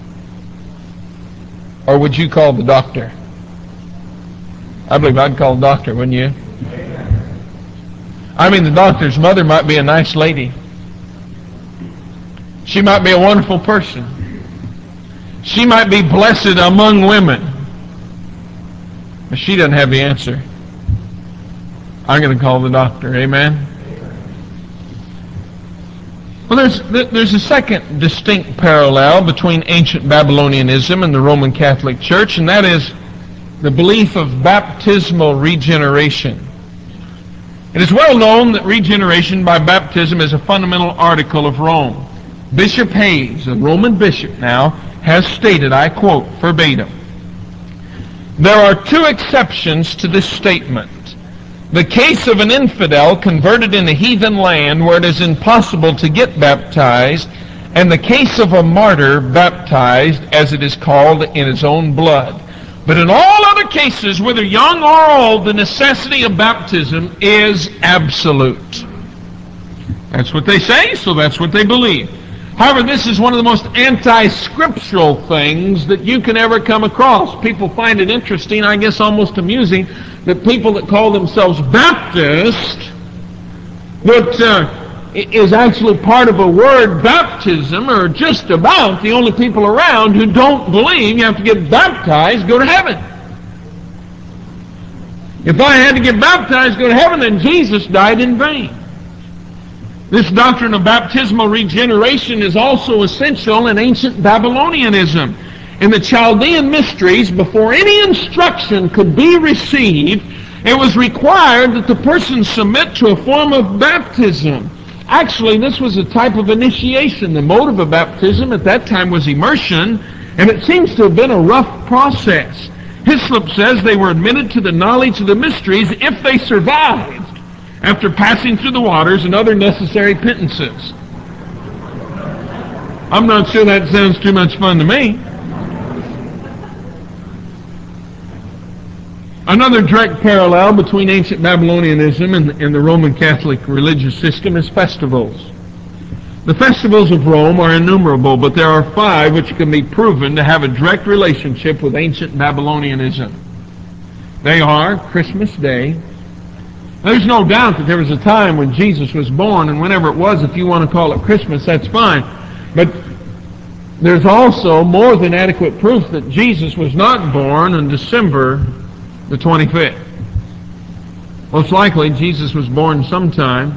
Or would you call the doctor? I believe I'd call the doctor, wouldn't you? I mean, the doctor's mother might be a nice lady. She might be a wonderful person. She might be blessed among women. But she doesn't have the answer. I'm going to call the doctor. Amen? Well, there's a second distinct parallel between ancient Babylonianism and the Roman Catholic Church, and that is the belief of baptismal regeneration. It is well known that regeneration by baptism is a fundamental article of Rome. Bishop Hayes, a Roman bishop now, has stated, I quote verbatim, there are two exceptions to this statement. The case of an infidel converted in a heathen land where it is impossible to get baptized, and the case of a martyr baptized, as it is called, in his own blood. But in all other cases, whether young or old, the necessity of baptism is absolute. That's what they say, so that's what they believe. However, this is one of the most anti-scriptural things that you can ever come across. People find it interesting, I guess almost amusing, that people that call themselves Baptist, that is actually part of a word baptism, or just about the only people around who don't believe you have to get baptized, go to heaven. If I had to get baptized, go to heaven, then Jesus died in vain. This doctrine of baptismal regeneration is also essential in ancient Babylonianism. In the Chaldean mysteries, before any instruction could be received, it was required that the person submit to a form of baptism. Actually, this was a type of initiation. The mode of a baptism at that time was immersion, and it seems to have been a rough process. Hislop says they were admitted to the knowledge of the mysteries if they survived after passing through the waters and other necessary penances. I'm not sure that sounds too much fun to me. Another direct parallel between ancient Babylonianism and the Roman Catholic religious system is festivals. The festivals of Rome are innumerable, but there are 5 which can be proven to have a direct relationship with ancient Babylonianism. They are Christmas Day. There's no doubt that there was a time when Jesus was born, and whenever it was, if you want to call it Christmas, that's fine. But There's also more than adequate proof that Jesus was not born on December the 25th. Most likely, Jesus was born sometime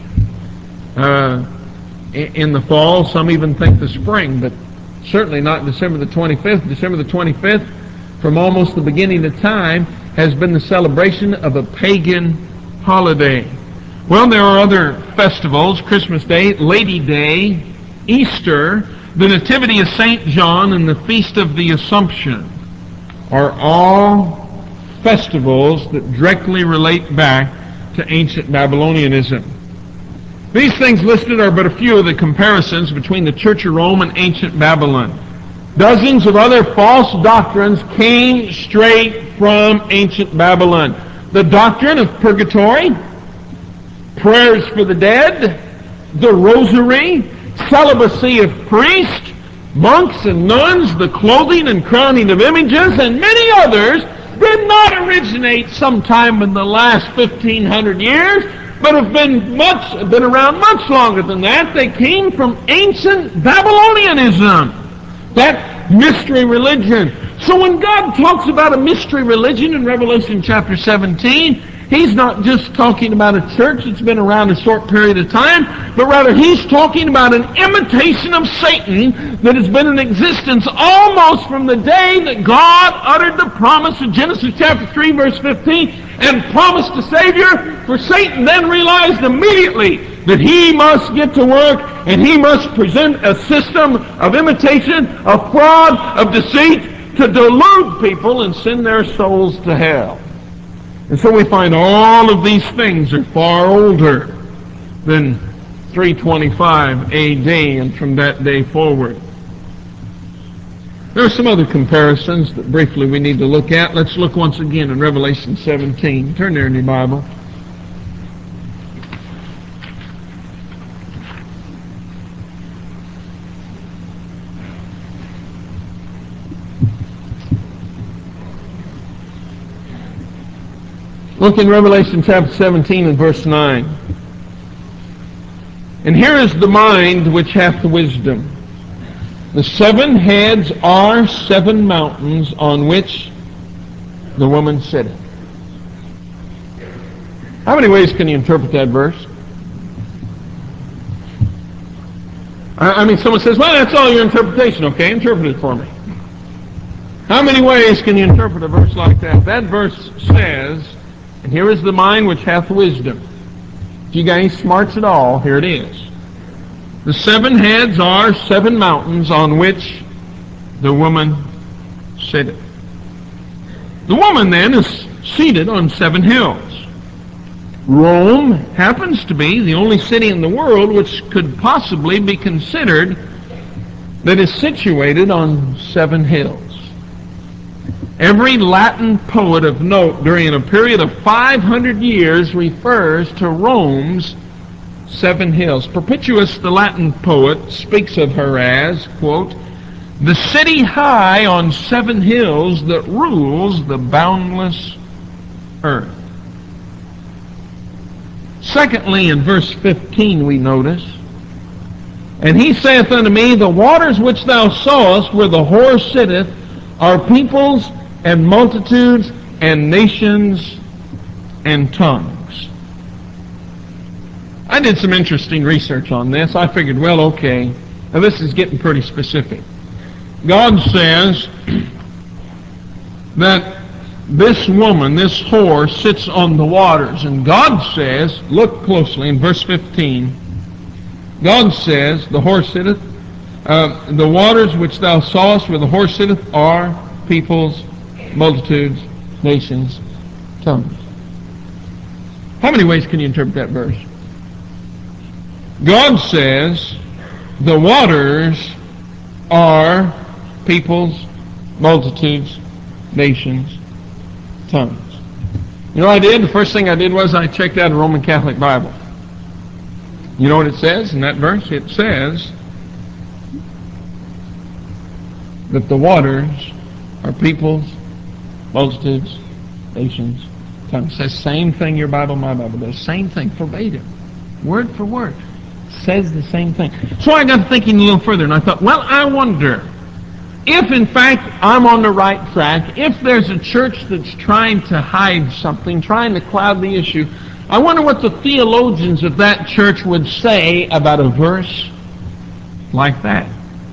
in the fall. Some even think the spring, but certainly not December the 25th. December the 25th, from almost the beginning of time, has been the celebration of a pagan holiday. Well, there are other festivals: Christmas Day, Lady Day, Easter, the Nativity of St. John, and the Feast of the Assumption are all festivals that directly relate back to ancient Babylonianism. These things listed are but a few of the comparisons between the Church of Rome and ancient Babylon. Dozens of other false doctrines came straight from ancient Babylon. The doctrine of purgatory, prayers for the dead, the rosary, celibacy of priests, monks and nuns, the clothing and crowning of images, and many others did not originate sometime in the last 1,500 years, but have been around much longer than that. They came from ancient Babylonianism, that mystery religion. So when God talks about a mystery religion in Revelation chapter 17, He's not just talking about a church that's been around a short period of time, but rather He's talking about an imitation of Satan that has been in existence almost from the day that God uttered the promise in Genesis chapter 3, verse 15, and promised a Savior. For Satan then realized immediately that he must get to work and he must present a system of imitation, of fraud, of deceit to delude people and send their souls to hell. And so we find all of these things are far older than 325 AD and from that day forward. There are some other comparisons that briefly we need to look at. Let's look once again in Revelation 17. Turn there in your Bible. Look in Revelation chapter 17 and verse 9. And here is the mind which hath wisdom. The 7 heads are 7 mountains on which the woman sitteth. How many ways can you interpret that verse? I mean, someone says, well, that's all your interpretation. Okay, interpret it for me. How many ways can you interpret a verse like that? That verse says, and here is the mind which hath wisdom. If you got any smarts at all, here it is. The 7 heads are 7 mountains on which the woman sitteth. The woman then is seated on 7 hills. Rome happens to be the only city in the world which could possibly be considered that is situated on 7 hills. Every Latin poet of note during a period of 500 years refers to Rome's 7 hills. Perpetuus, the Latin poet, speaks of her as, quote, the city high on 7 hills that rules the boundless earth. Secondly, in verse 15 we notice, and he saith unto me, the waters which thou sawest where the whore sitteth are peoples and multitudes and nations and tongues. I did some interesting research on this. I figured, well, okay, now this is getting pretty specific. God says that this woman, this whore, sits on the waters. And God says, look closely in verse 15, God says, the whore sitteth, the waters which thou sawest where the whore sitteth are peoples, multitudes, nations, tongues. How many ways can you interpret that verse? God says the waters are peoples, multitudes, nations, tongues. You know what I did? The first thing I did was I checked out a Roman Catholic Bible. You know what it says in that verse? It says that the waters are peoples, multitudes, nations, tongues. It says same thing your Bible, my Bible does. Same thing, verbatim, word for word. says the same thing. So I got thinking a little further, and I thought, well, I wonder if, in fact, I'm on the right track, if there's a church that's trying to hide something, trying to cloud the issue, I wonder what the theologians of that church would say about a verse like that.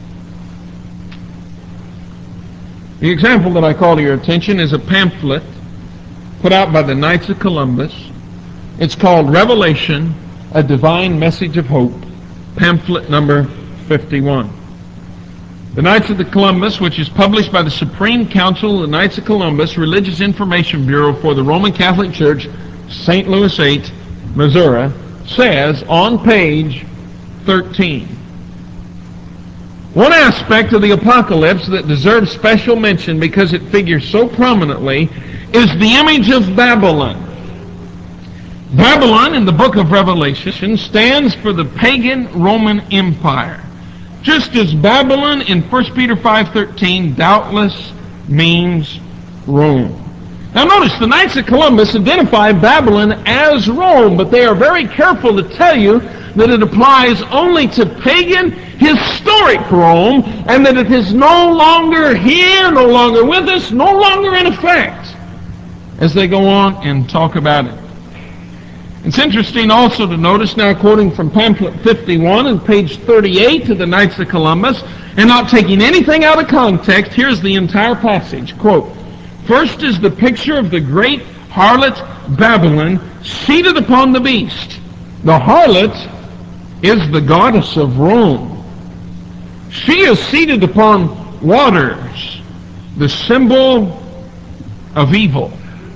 The example that I call to your attention is a pamphlet put out by the Knights of Columbus. It's called Revelation, A Divine Message of Hope, pamphlet number 51. The Knights of the Columbus, which is published by the Supreme Council of the Knights of Columbus, Religious Information Bureau for the Roman Catholic Church, St. Louis 8, Missouri, says on page 13, one aspect of the apocalypse that deserves special mention because it figures so prominently is the image of Babylon. Babylon in the book of Revelation stands for the pagan Roman Empire, just as Babylon in 1 Peter 5:13 doubtless means Rome. Now notice, the Knights of Columbus identify Babylon as Rome, but they are very careful to tell you that it applies only to pagan, historic Rome, and that it is no longer here, no longer with us, no longer in effect, as they go on and talk about it. It's interesting also to notice, now quoting from pamphlet 51 and page 38 of the Knights of Columbus, and not taking anything out of context, here's the entire passage. Quote, first is the picture of the great harlot Babylon seated upon the beast. The harlot is the goddess of Rome. She is seated upon waters, the symbol of evil.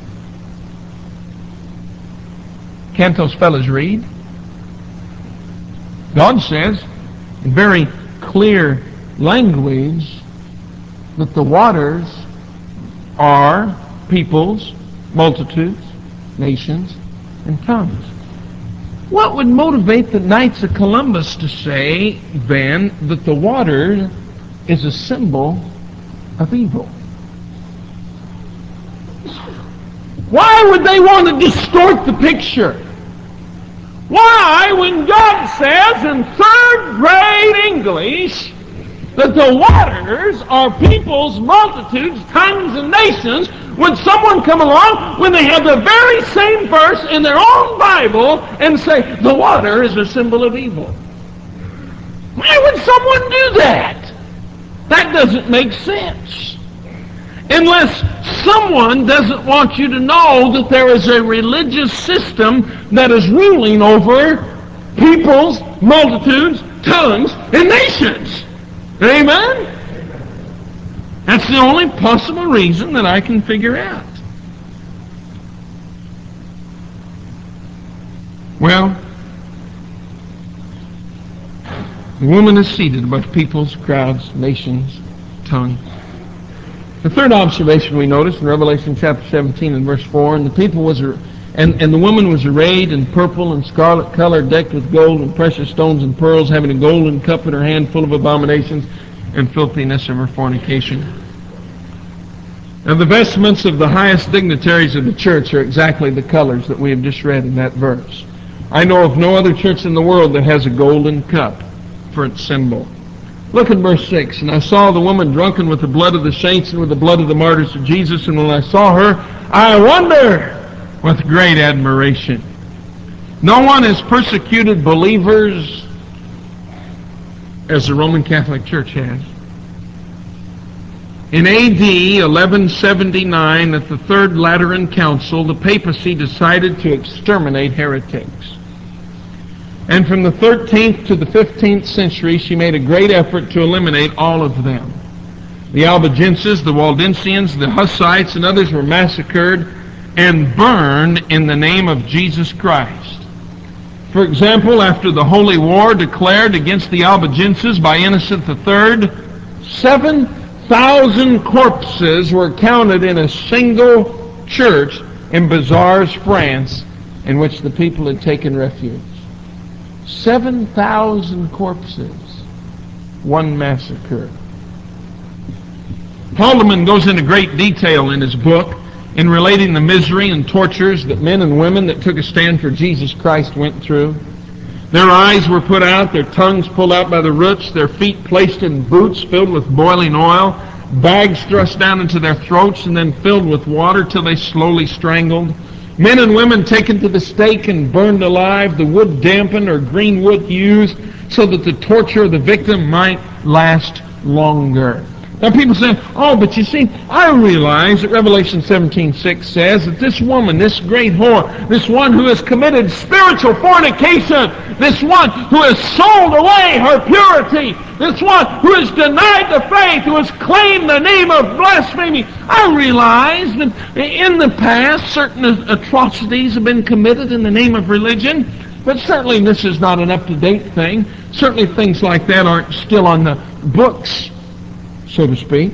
Can't those fellas read? God says in very clear language that the waters are peoples, multitudes, nations, and tongues. What would motivate the Knights of Columbus to say, then, that the water is a symbol of evil? Why would they want to distort the picture? Why, when God says in third-grade English that the waters are peoples, multitudes, tongues, and nations, would someone come along when they have the very same verse in their own Bible and say, the water is a symbol of evil? Why would someone do that? That doesn't make sense. Unless someone doesn't want you to know that there is a religious system that is ruling over peoples, multitudes, tongues, and nations. Amen? That's the only possible reason that I can figure out. Well, the woman is seated above peoples, crowds, nations, tongues. The third observation we notice in Revelation chapter 17 and verse 4, and the woman was arrayed in purple and scarlet color, decked with gold and precious stones and pearls, having a golden cup in her hand full of abominations and filthiness of her fornication. Now the vestments of the highest dignitaries of the church are exactly the colors that we have just read in that verse. I know of no other church in the world that has a golden cup for its symbol. Look at verse 6. And I saw the woman drunken with the blood of the saints and with the blood of the martyrs of Jesus. And when I saw her, I wondered with great admiration. No one has persecuted believers as the Roman Catholic Church has. In A.D. 1179, at the Third Lateran Council, the papacy decided to exterminate heretics. And from the 13th to the 15th century, she made a great effort to eliminate all of them. The Albigenses, the Waldensians, the Hussites, and others were massacred and burned in the name of Jesus Christ. For example, after the Holy War declared against the Albigenses by Innocent III, 7,000 corpses were counted in a single church in Bazars, France, in which the people had taken refuge. 7,000 corpses, one massacre. Haldeman goes into great detail in his book in relating the misery and tortures that men and women that took a stand for Jesus Christ went through. Their eyes were put out, their tongues pulled out by the roots, their feet placed in boots filled with boiling oil, bags thrust down into their throats and then filled with water till they slowly strangled. Men and women taken to the stake and burned alive, the wood dampened or green wood used so that the torture of the victim might last longer. Now people say, oh, but you see, I realize that Revelation 17:6 says that this woman, this great whore, this one who has committed spiritual fornication, this one who has sold away her purity, this one who has denied the faith, who has claimed the name of blasphemy, I realize that in the past certain atrocities have been committed in the name of religion, but certainly this is not an up-to-date thing. Certainly things like that aren't still on the books, so to speak.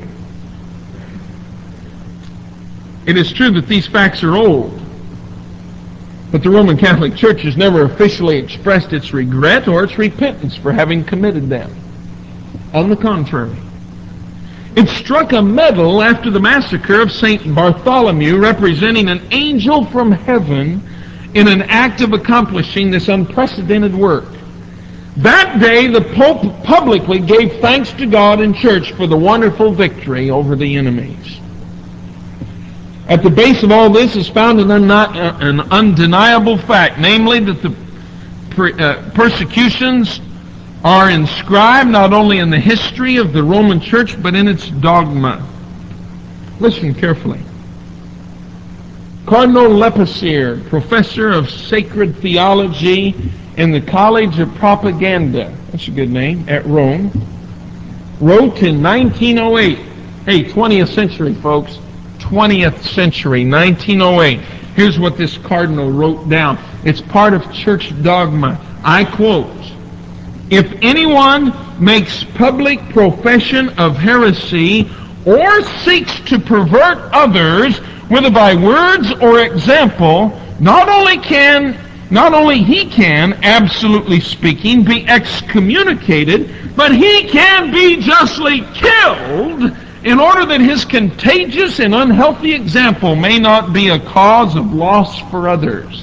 It is true that these facts are old, but the Roman Catholic Church has never officially expressed its regret or its repentance for having committed them. On the contrary, it struck a medal after the massacre of St. Bartholomew, representing an angel from heaven in an act of accomplishing this unprecedented work. That day, the Pope publicly gave thanks to God in church for the wonderful victory over the enemies. At the base of all this is found an undeniable fact, namely that the persecutions are inscribed not only in the history of the Roman Church, but in its dogma. Listen carefully. Cardinal Lepasier, professor of sacred theology in the College of Propaganda, that's a good name, at Rome, wrote in 1908, hey, 20th century, folks, 20th century, 1908. Here's what this cardinal wrote down. It's part of church dogma. I quote, "If anyone makes public profession of heresy or seeks to pervert others, whether by words or example, not only he can, absolutely speaking, be excommunicated, but he can be justly killed in order that his contagious and unhealthy example may not be a cause of loss for others."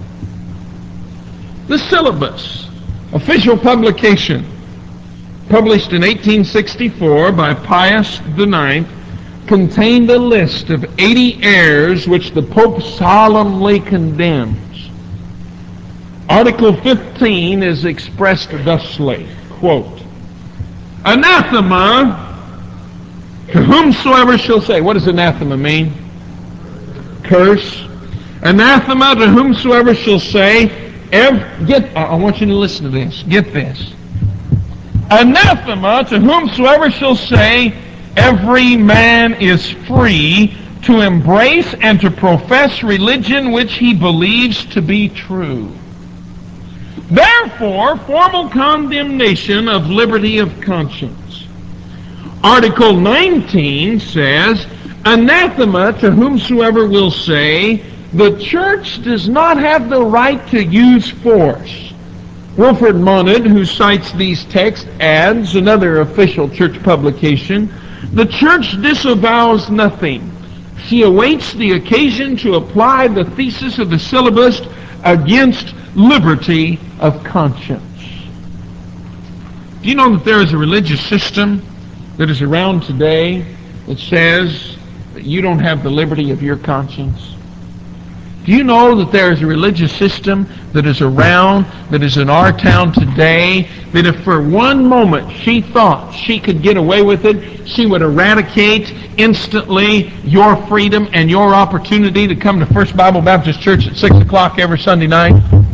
The Syllabus, official publication, published in 1864 by Pius IX, contained a list of 80 errors which the Pope solemnly condemns. Article 15 is expressed thusly, quote, "Anathema to whomsoever shall say," what does anathema mean? Curse. "Anathema to whomsoever shall say," I want you to listen to this, get this. "Anathema to whomsoever shall say, every man is free to embrace and to profess religion which he believes to be true. Therefore, formal condemnation of liberty of conscience." Article 19 says, "Anathema to whomsoever will say, the church does not have the right to use force." Wilfred Monod, who cites these texts, adds, another official church publication, "The church disavows nothing. She awaits the occasion to apply the thesis of the syllabus against liberty of conscience." Do you know that there is a religious system that is around today that says that you don't have the liberty of your conscience? Do you know that there is a religious system that is around, that is in our town today, that if for one moment she thought she could get away with it, she would eradicate instantly your freedom and your opportunity to come to First Bible Baptist Church at 6 o'clock every Sunday night?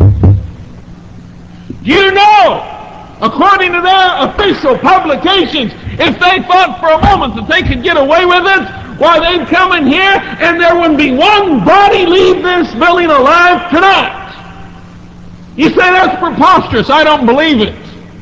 Do you know, according to their official publications, if they thought for a moment that they could get away with it, why, they'd come in here and there wouldn't be one body leave this building alive tonight. You say that's preposterous. I don't believe it.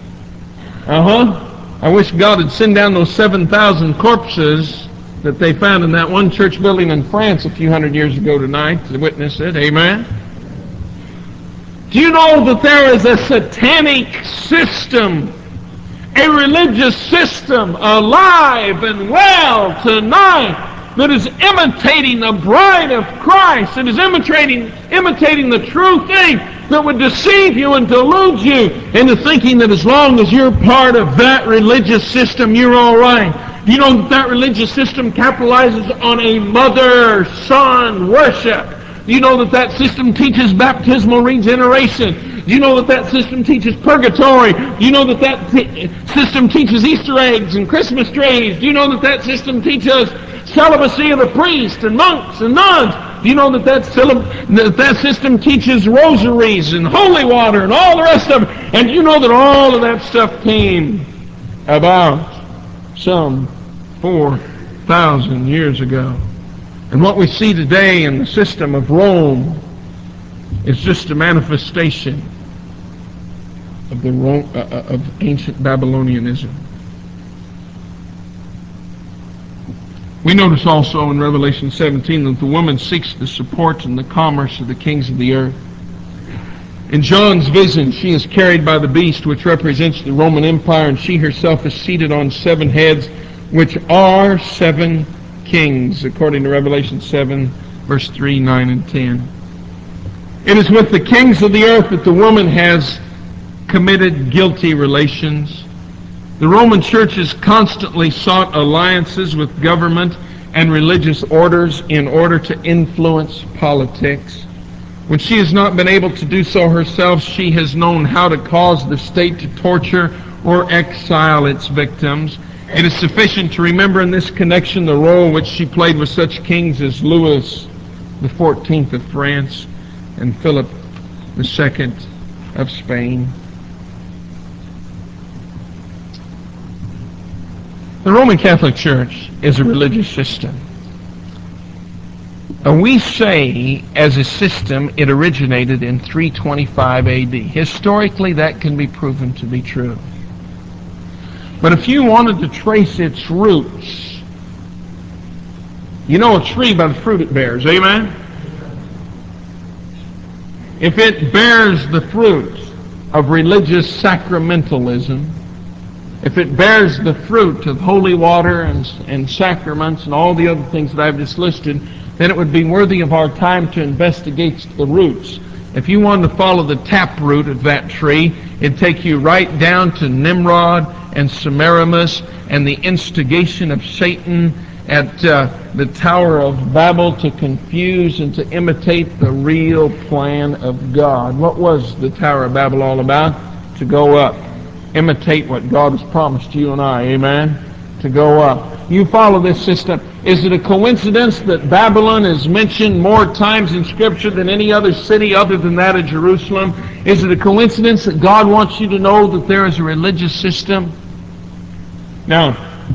I wish God would send down those 7,000 corpses that they found in that one church building in France a few hundred years ago tonight to witness it. Amen. Do you know that there is a satanic system, a religious system alive and well tonight that is imitating the bride of Christ, that is imitating the true thing, that would deceive you and delude you into thinking that as long as you're part of that religious system, you're all right. Do you know that that religious system capitalizes on a mother-son worship? Do you know that that system teaches baptismal regeneration? Do you know that that system teaches purgatory? Do you know that that system teaches Easter eggs and Christmas trees? Do you know that that system teaches celibacy of the priest and monks and nuns? Do you know that that system teaches rosaries and holy water and all the rest of it? And do you know that all of that stuff came about some 4,000 years ago? And what we see today in the system of Rome is just a manifestation of ancient Babylonianism. We notice also in Revelation 17 that the woman seeks the support and the commerce of the kings of the earth. In John's vision, she is carried by the beast, which represents the Roman Empire, and she herself is seated on 7 heads, which are 7 kings, according to Revelation 7, verse 3, 9, and 10. It is with the kings of the earth that the woman has committed guilty relations. The Roman Church has constantly sought alliances with government and religious orders in order to influence politics. When she has not been able to do so herself, she has known how to cause the state to torture or exile its victims. It is sufficient to remember in this connection the role which she played with such kings as Louis XIV of France and Philip II of Spain. The Roman Catholic Church is a religious system. And we say, as a system, it originated in 325 AD. Historically, that can be proven to be true. But if you wanted to trace its roots, you know a tree by the fruit it bears, amen? If it bears the fruit of religious sacramentalism, if it bears the fruit of holy water and sacraments and all the other things that I've just listed, then it would be worthy of our time to investigate the roots. If you wanted to follow the taproot of that tree, it'd take you right down to Nimrod and Semiramis and the instigation of Satan at the Tower of Babel to confuse and to imitate the real plan of God. What was the Tower of Babel all about? To go up. Imitate what God has promised you and I, amen? To go up. You follow this system. Is it a coincidence that Babylon is mentioned more times in Scripture than any other city other than that of Jerusalem? Is it a coincidence that God wants you to know that there is a religious system? Now,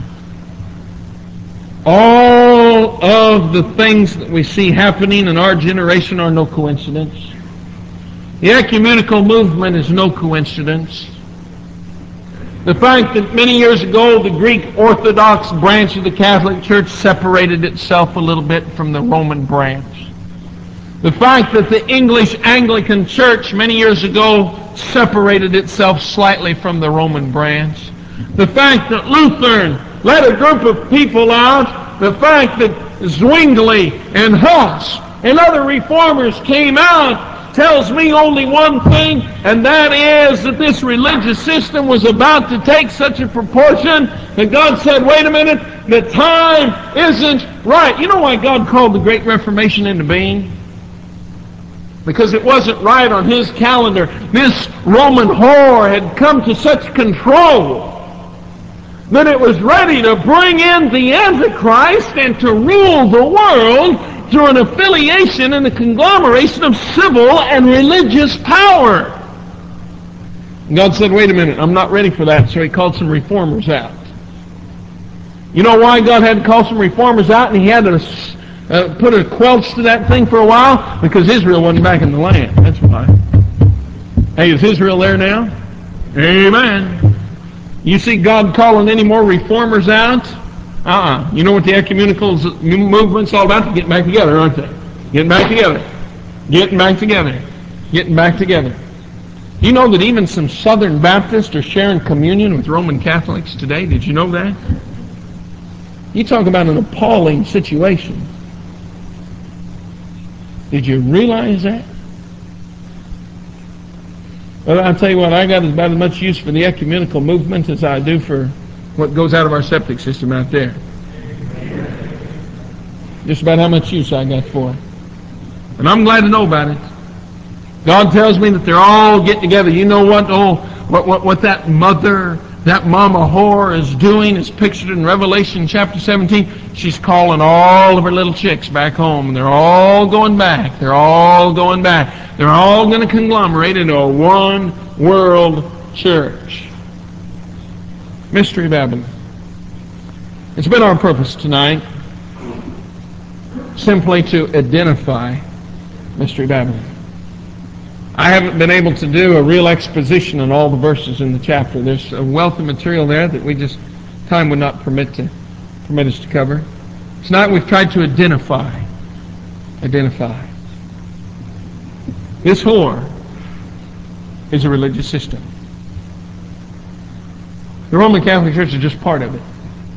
all of the things that we see happening in our generation are no coincidence. The ecumenical movement is no coincidence. The fact that many years ago the Greek Orthodox branch of the Catholic Church separated itself a little bit from the Roman branch. The fact that the English Anglican Church many years ago separated itself slightly from the Roman branch. The fact that Luther led a group of people out. The fact that Zwingli and Huss and other reformers came out tells me only one thing, and that is that this religious system was about to take such a proportion that God said, wait a minute, the time isn't right. You know why God called the Great Reformation into being? Because it wasn't right on His calendar. This Roman whore had come to such control that it was ready to bring in the Antichrist and to rule the world through an affiliation and a conglomeration of civil and religious power. And God said, wait a minute, I'm not ready for that, so He called some reformers out. You know why God had to call some reformers out and He had to put a quelch to that thing for a while? Because Israel wasn't back in the land. That's why. Hey, is Israel there now? Amen. You see God calling any more reformers out? You know what the ecumenical movement's all about? Getting back together, aren't they? Getting back together. Getting back together. Getting back together. You know that even some Southern Baptists are sharing communion with Roman Catholics today? Did you know that? You talk about an appalling situation. Did you realize that? Well, I'll tell you what, I got about as much use for the ecumenical movement as I do for what goes out of our septic system out there. Just about how much use I got for it. And I'm glad to know about it. God tells me that they're all getting together. You know what? What that mother, that mama whore is doing is pictured in Revelation chapter 17. She's calling all of her little chicks back home. And they're all going back. They're all going back. They're all going to conglomerate into a one world church. Mystery Babylon. It's been our purpose tonight simply to identify Mystery Babylon. I haven't been able to do a real exposition on all the verses in the chapter. There's a wealth of material there that time would not permit us to cover. Tonight we've tried to identify. This whore is a religious system. The Roman Catholic Church is just part of it.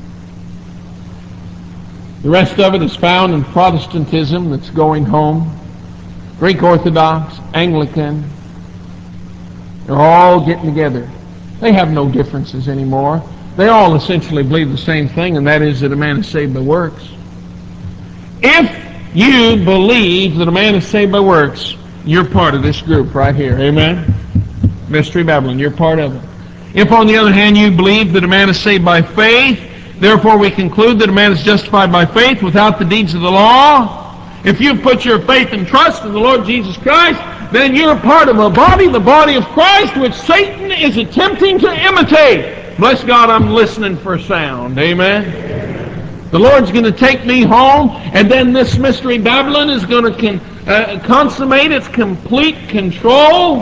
The rest of it is found in Protestantism that's going home. Greek Orthodox, Anglican, they're all getting together. They have no differences anymore. They all essentially believe the same thing, and that is that a man is saved by works. If you believe that a man is saved by works, you're part of this group right here. Amen? Mystery Babylon, you're part of it. If, on the other hand, you believe that a man is saved by faith, therefore we conclude that a man is justified by faith without the deeds of the law. If you've put your faith and trust in the Lord Jesus Christ, then you're part of a body, the body of Christ, which Satan is attempting to imitate. Bless God, I'm listening for sound. Amen? The Lord's going to take me home, and then this Mystery Babylon is going to consummate its complete control.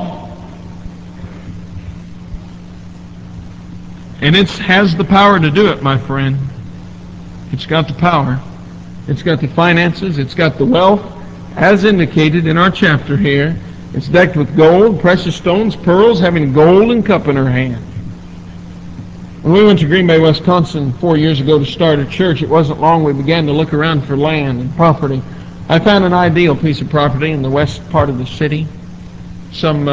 And it has the power to do it, my friend. It's got the power. It's got the finances. It's got the wealth. As indicated in our chapter here, it's decked with gold, precious stones, pearls, having a golden cup in her hand. When we went to Green Bay, Wisconsin 4 years ago to start a church, it wasn't long we began to look around for land and property. I found an ideal piece of property in the west part of the city. Some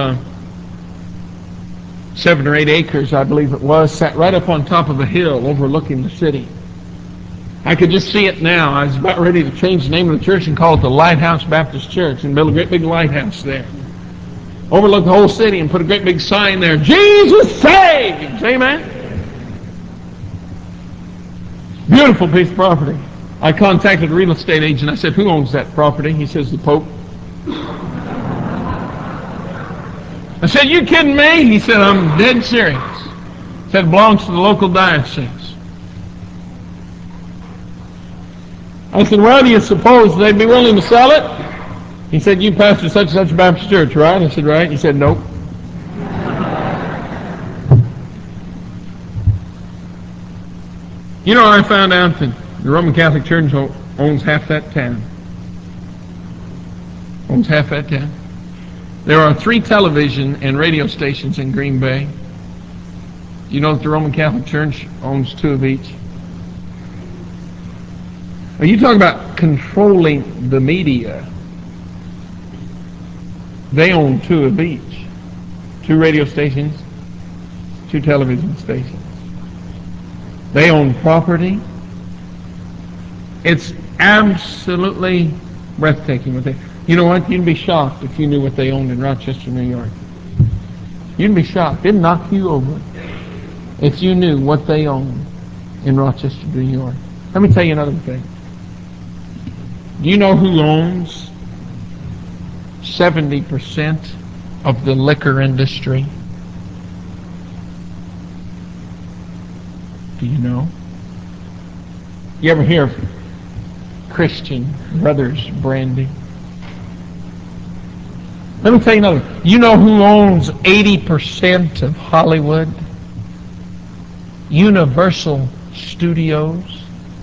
7 or 8 acres, I believe it was, sat right up on top of a hill overlooking the city. I could just see it now. I was about ready to change the name of the church and call it the Lighthouse Baptist Church and build a great big lighthouse there. Overlook the whole city and put a great big sign there. Jesus saves! Amen? Beautiful piece of property. I contacted a real estate agent. I said, who owns that property? He says, the Pope. I said, you kidding me? He said, I'm dead serious. He said, it belongs to the local diocese. I said, well, do you suppose they'd be willing to sell it? He said, you pastor such and such a Baptist church, right? I said, right. He said, nope. You know, I found out that the Roman Catholic Church owns half that town. Owns half that town. There are 3 television and radio stations in Green Bay. You know that the Roman Catholic Church owns 2 of each. Now, you talk about controlling the media. They own 2 of each. 2 radio stations, 2 television stations. They own property. It's absolutely breathtaking what they... You know what? You'd be shocked if you knew what they owned in Rochester, New York. You'd be shocked. It'd knock you over if you knew what they own in Rochester, New York. Let me tell you another thing. Do you know who owns 70% of the liquor industry? Do you know? You ever hear of Christian Brothers Brandy? Let me tell you another. You know who owns 80% of Hollywood? Universal Studios.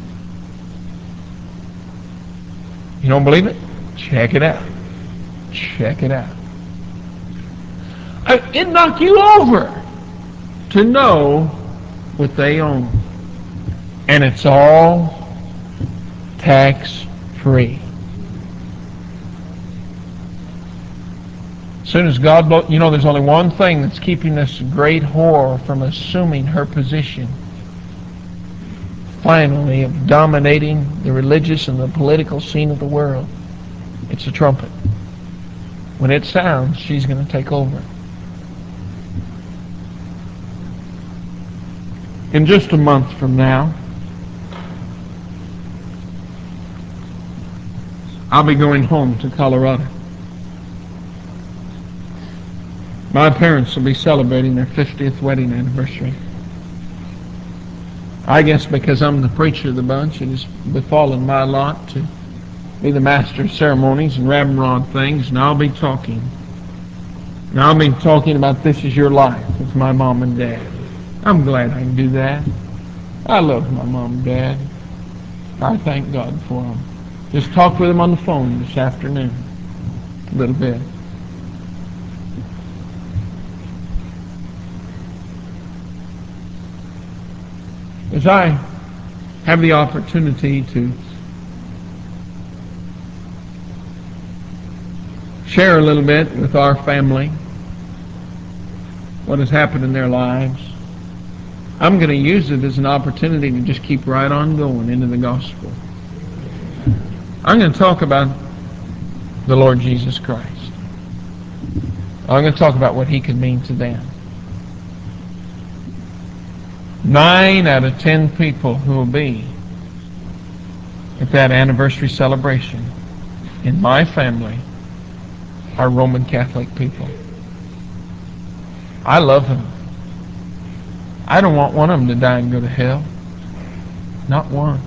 You don't believe it? Check it out. Check it out. It'd knock you over to know what they own. And it's all tax-free. As soon as God there's only one thing that's keeping this great whore from assuming her position, finally, of dominating the religious and the political scene of the world. It's a trumpet. When it sounds, she's going to take over. In just a month from now, I'll be going home to Colorado. My parents will be celebrating their 50th wedding anniversary. I guess because I'm the preacher of the bunch, it has befallen my lot to be the master of ceremonies and ramrod things, and I'll be talking. And I'll be talking about This Is Your Life with my mom and dad. I'm glad I can do that. I love my mom and dad. I thank God for them. Just talked with them on the phone this afternoon a little bit. As I have the opportunity to share a little bit with our family what has happened in their lives, I'm going to use it as an opportunity to just keep right on going into the gospel. I'm going to talk about the Lord Jesus Christ. I'm going to talk about what He can mean to them. 9 out of 10 people who will be at that anniversary celebration in my family are Roman Catholic people. I love them. I don't want one of them to die and go to hell. Not one.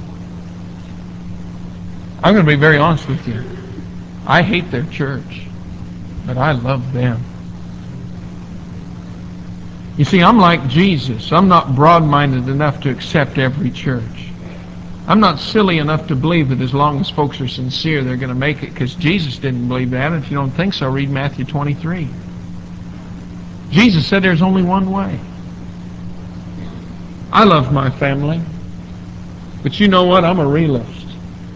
I'm going to be very honest with you. I hate their church, but I love them. You see, I'm like Jesus. I'm not broad-minded enough to accept every church. I'm not silly enough to believe that as long as folks are sincere, they're going to make it, because Jesus didn't believe that. And if you don't think so, read Matthew 23. Jesus said there's only one way. I love my family, but you know what? I'm a realist.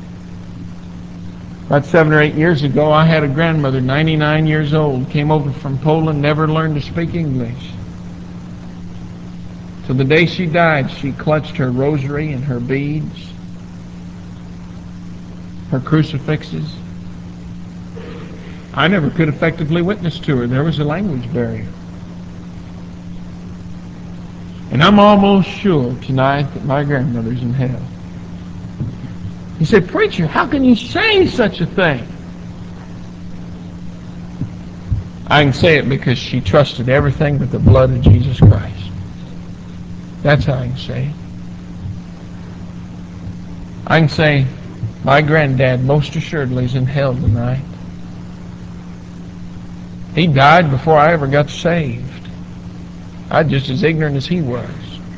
About 7 or 8 years ago, I had a grandmother, 99 years old, came over from Poland, never learned to speak English. So the day she died, she clutched her rosary and her beads, her crucifixes. I never could effectively witness to her. There was a language barrier. And I'm almost sure tonight that my grandmother's in hell. You say, preacher, how can you say such a thing? I can say it because she trusted everything but the blood of Jesus Christ. That's how I can say it. I can say my granddad most assuredly is in hell tonight. He died before I ever got saved. I was just as ignorant as he was.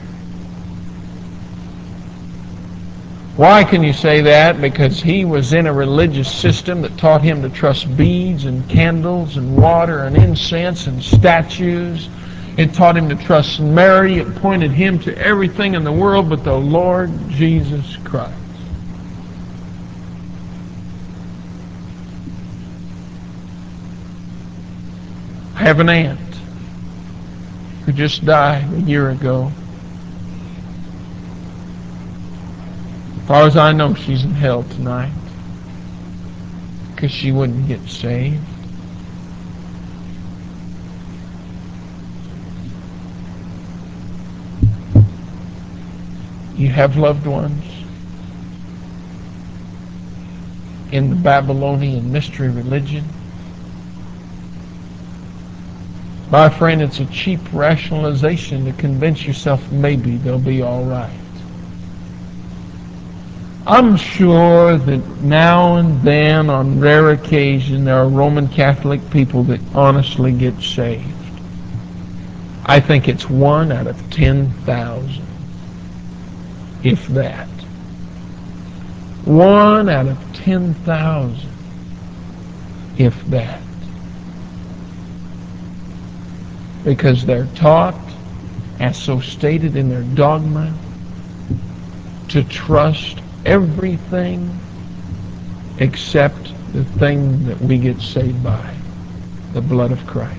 Why can you say that? Because he was in a religious system that taught him to trust beads and candles and water and incense and statues. It taught him to trust Mary. It pointed him to everything in the world but the Lord Jesus Christ. I have an aunt who just died a year ago. As far as I know, she's in hell tonight because she wouldn't get saved. You have loved ones in the Babylonian mystery religion. My friend, it's a cheap rationalization to convince yourself maybe they'll be all right. I'm sure that now and then, on rare occasion, there are Roman Catholic people that honestly get saved. I think it's 1 out of 10,000, if that. 1 out of 10,000, if that. Because they're taught, as so stated in their dogma, to trust everything except the thing that we get saved by, the blood of Christ.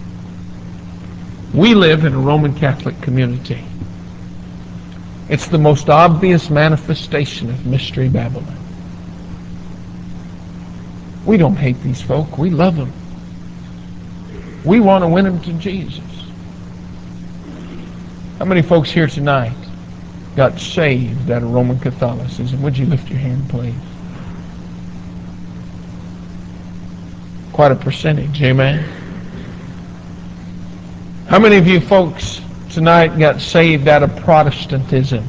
We live in a Roman Catholic community. It's the most obvious manifestation of Mystery Babylon. We don't hate these folk. We love them. We want to win them to Jesus. How many folks here tonight got saved out of Roman Catholicism? Would you lift your hand, please? Quite a percentage, amen? How many of you folks tonight got saved out of Protestantism?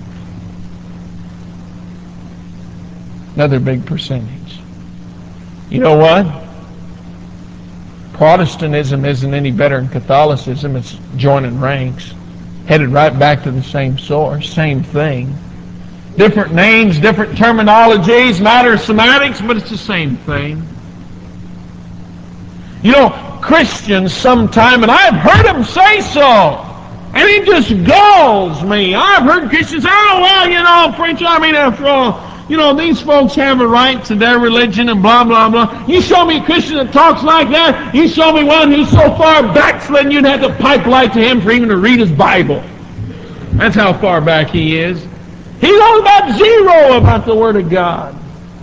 Another big percentage. You know what? Protestantism isn't any better than Catholicism. It's joining ranks, headed right back to the same source, same thing. Different names, different terminologies, matter of semantics, but it's the same thing. You know, Christians sometime, and I've heard them say so, and it just galls me. I've heard Christians say, oh, well, you know, preacher, I mean, after all, you know, these folks have a right to their religion and blah, blah, blah. You show me a Christian that talks like that, you show me one who's so far backslidden you'd have to pipe light to him for even to read his Bible. That's how far back he is. He's all about zero about the Word of God.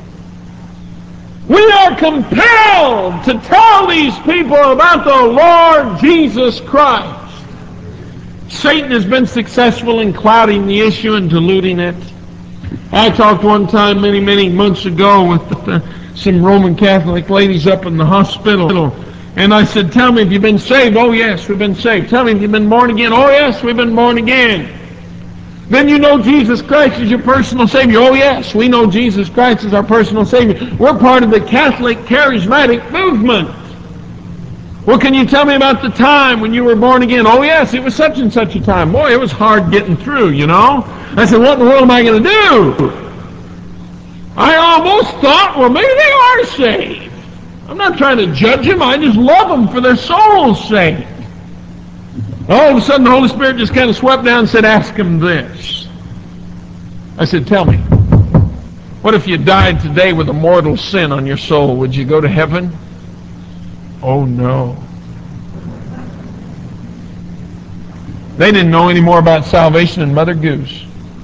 We are compelled to tell these people about the Lord Jesus Christ. Satan has been successful in clouding the issue and diluting it. I talked one time many months ago with some Roman Catholic ladies up in the hospital, and I said, tell me, have you been saved? Oh, yes, we've been saved. Tell me, have you been born again? Oh, yes, we've been born again. Then you know Jesus Christ is your personal Savior. Oh, yes, we know Jesus Christ is our personal Savior. We're part of the Catholic charismatic movement. What can you tell me about the time when you were born again? Oh, yes, it was such and such a time. Boy, it was hard getting through, you know. I said, what in the world am I going to do? I almost thought, well, maybe they are saved. I'm not trying to judge them. I just love them for their soul's sake. All of a sudden, the Holy Spirit just kind of swept down and said, ask him this. I said, tell me, what if you died today with a mortal sin on your soul? Would you go to heaven? Oh, no. They didn't know any more about salvation than Mother Goose.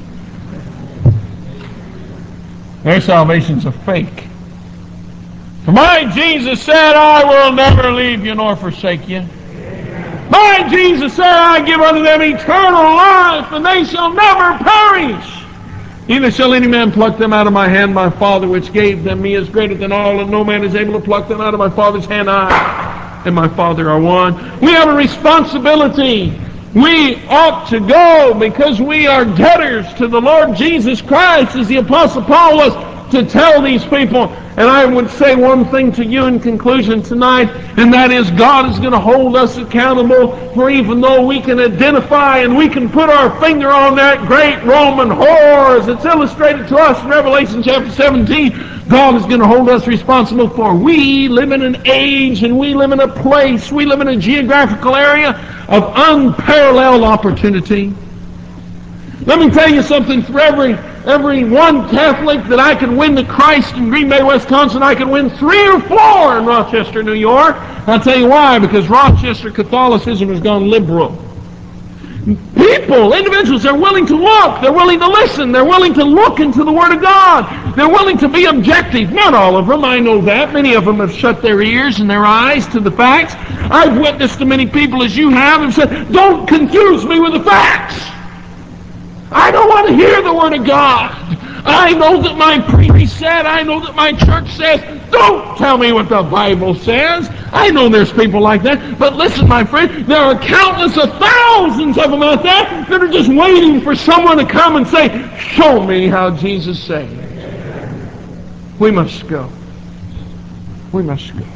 Their salvation's a fake. For my Jesus said, I will never leave you nor forsake you. My Jesus said, I give unto them eternal life, and they shall never perish. Neither shall any man pluck them out of my hand. My Father which gave them me is greater than all, and no man is able to pluck them out of my Father's hand. I and my Father are one. We have a responsibility. We ought to go because we are debtors to the Lord Jesus Christ, as the Apostle Paul was, to tell these people. And I would say one thing to you in conclusion tonight, and that is God is going to hold us accountable, for even though we can identify and we can put our finger on that great Roman whore, as it's illustrated to us in Revelation chapter 17, God is going to hold us responsible, for we live in an age and we live in a place, we live in a geographical area of unparalleled opportunity. Let me tell you something, for every one Catholic that I can win to Christ in Green Bay, Wisconsin, I can win 3 or 4 in Rochester, New York. I'll tell you why, because Rochester Catholicism has gone liberal. People, individuals, they're willing to look, they're willing to listen, they're willing to look into the Word of God. They're willing to be objective. Not all of them, I know that. Many of them have shut their ears and their eyes to the facts. I've witnessed to many people, as you have said, don't confuse me with the facts. I don't want to hear the Word of God. I know that my priest said, I know that my church says, don't tell me what the Bible says. I know there's people like that. But listen, my friend, there are countless of thousands of them out there that are just waiting for someone to come and say, show me how Jesus saved. We must go. We must go.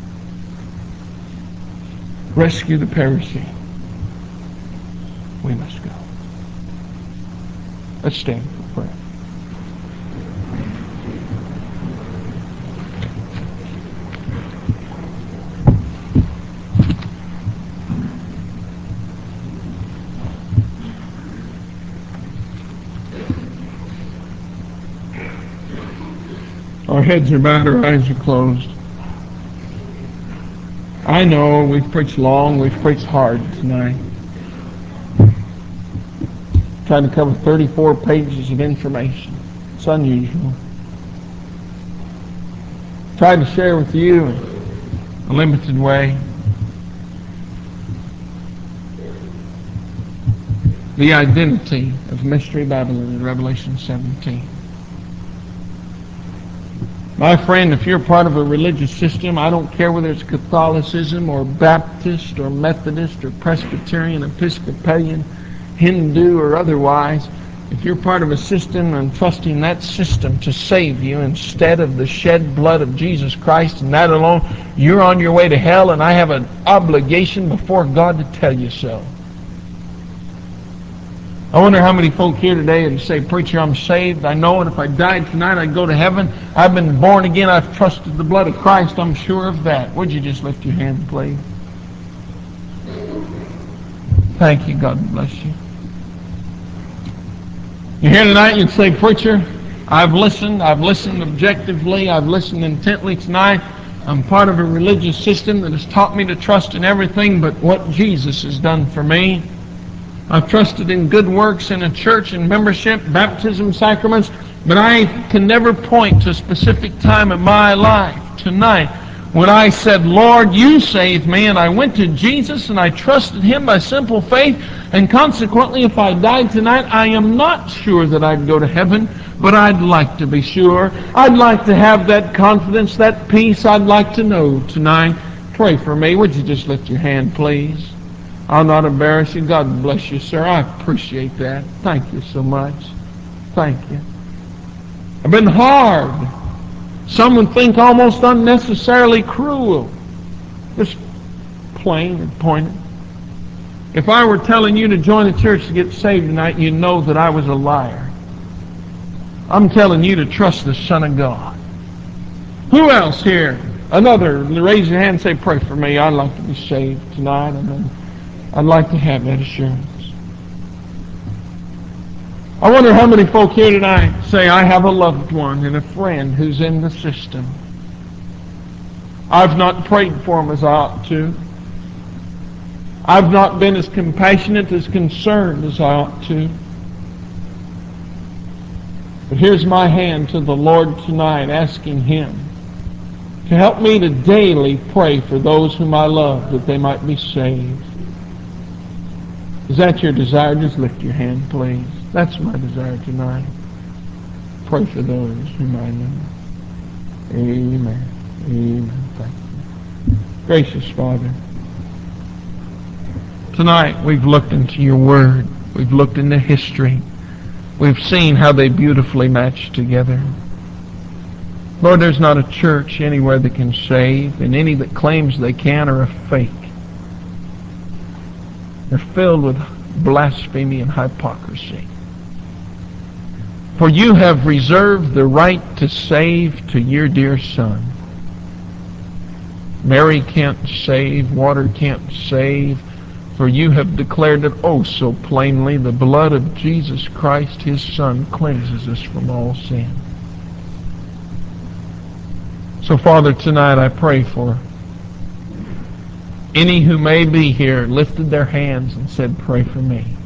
Rescue the perishing. We must go. Let's stand for prayer. Our heads are bowed, our eyes are closed. I know we've preached long, we've preached hard tonight. Trying to cover 34 pages of information. It's unusual. Tried to share with you in a limited way the identity of Mystery Babylon in Revelation 17. My friend, if you're part of a religious system, I don't care whether it's Catholicism or Baptist or Methodist or Presbyterian, Episcopalian, Hindu or otherwise, if you're part of a system and trusting that system to save you instead of the shed blood of Jesus Christ and that alone, you're on your way to hell, and I have an obligation before God to tell you so. I wonder how many folk here today would say, "Preacher, I'm saved. I know it. If I died tonight, I'd go to heaven. I've been born again. I've trusted the blood of Christ. I'm sure of that." Would you just lift your hand, please? Thank you. God bless you. You're here tonight and you'd say, "Preacher, I've listened objectively. I've listened intently tonight. I'm part of a religious system that has taught me to trust in everything but what Jesus has done for me. I've trusted in good works in a church and membership, baptism, sacraments, but I can never point to a specific time in my life tonight when I said, 'Lord, you saved me,' and I went to Jesus and I trusted Him by simple faith, and consequently, if I died tonight, I am not sure that I'd go to heaven, but I'd like to be sure. I'd like to have that confidence, that peace. I'd like to know tonight. Pray for me." Would you just lift your hand, please? I'll not embarrass you. God bless you, sir. I appreciate that. Thank you so much. Thank you. I've been hard. Some would think almost unnecessarily cruel. Just plain and pointed. If I were telling you to join the church to get saved tonight, you'd know that I was a liar. I'm telling you to trust the Son of God. Who else here? Another. Raise your hand and say, "Pray for me. I'd like to be saved tonight. I'd like to have that assurance." I wonder how many folk here tonight say, "I have a loved one and a friend who's in the system. I've not prayed for him as I ought to. I've not been as compassionate, as concerned as I ought to. But here's my hand to the Lord tonight, asking Him to help me to daily pray for those whom I love, that they might be saved." Is that your desire? Just lift your hand, please. That's my desire tonight. Pray for those whom I love. Amen. Amen. Thank you. Gracious Father, tonight we've looked into your Word. We've looked into history. We've seen how they beautifully match together. Lord, there's not a church anywhere that can save, and any that claims they can are a fake. They're filled with blasphemy and hypocrisy. For you have reserved the right to save to your dear Son. Mary can't save, water can't save, for you have declared it oh so plainly, the blood of Jesus Christ, His Son, cleanses us from all sin. So, Father, tonight I pray for any who may be here, lifted their hands and said, "Pray for me."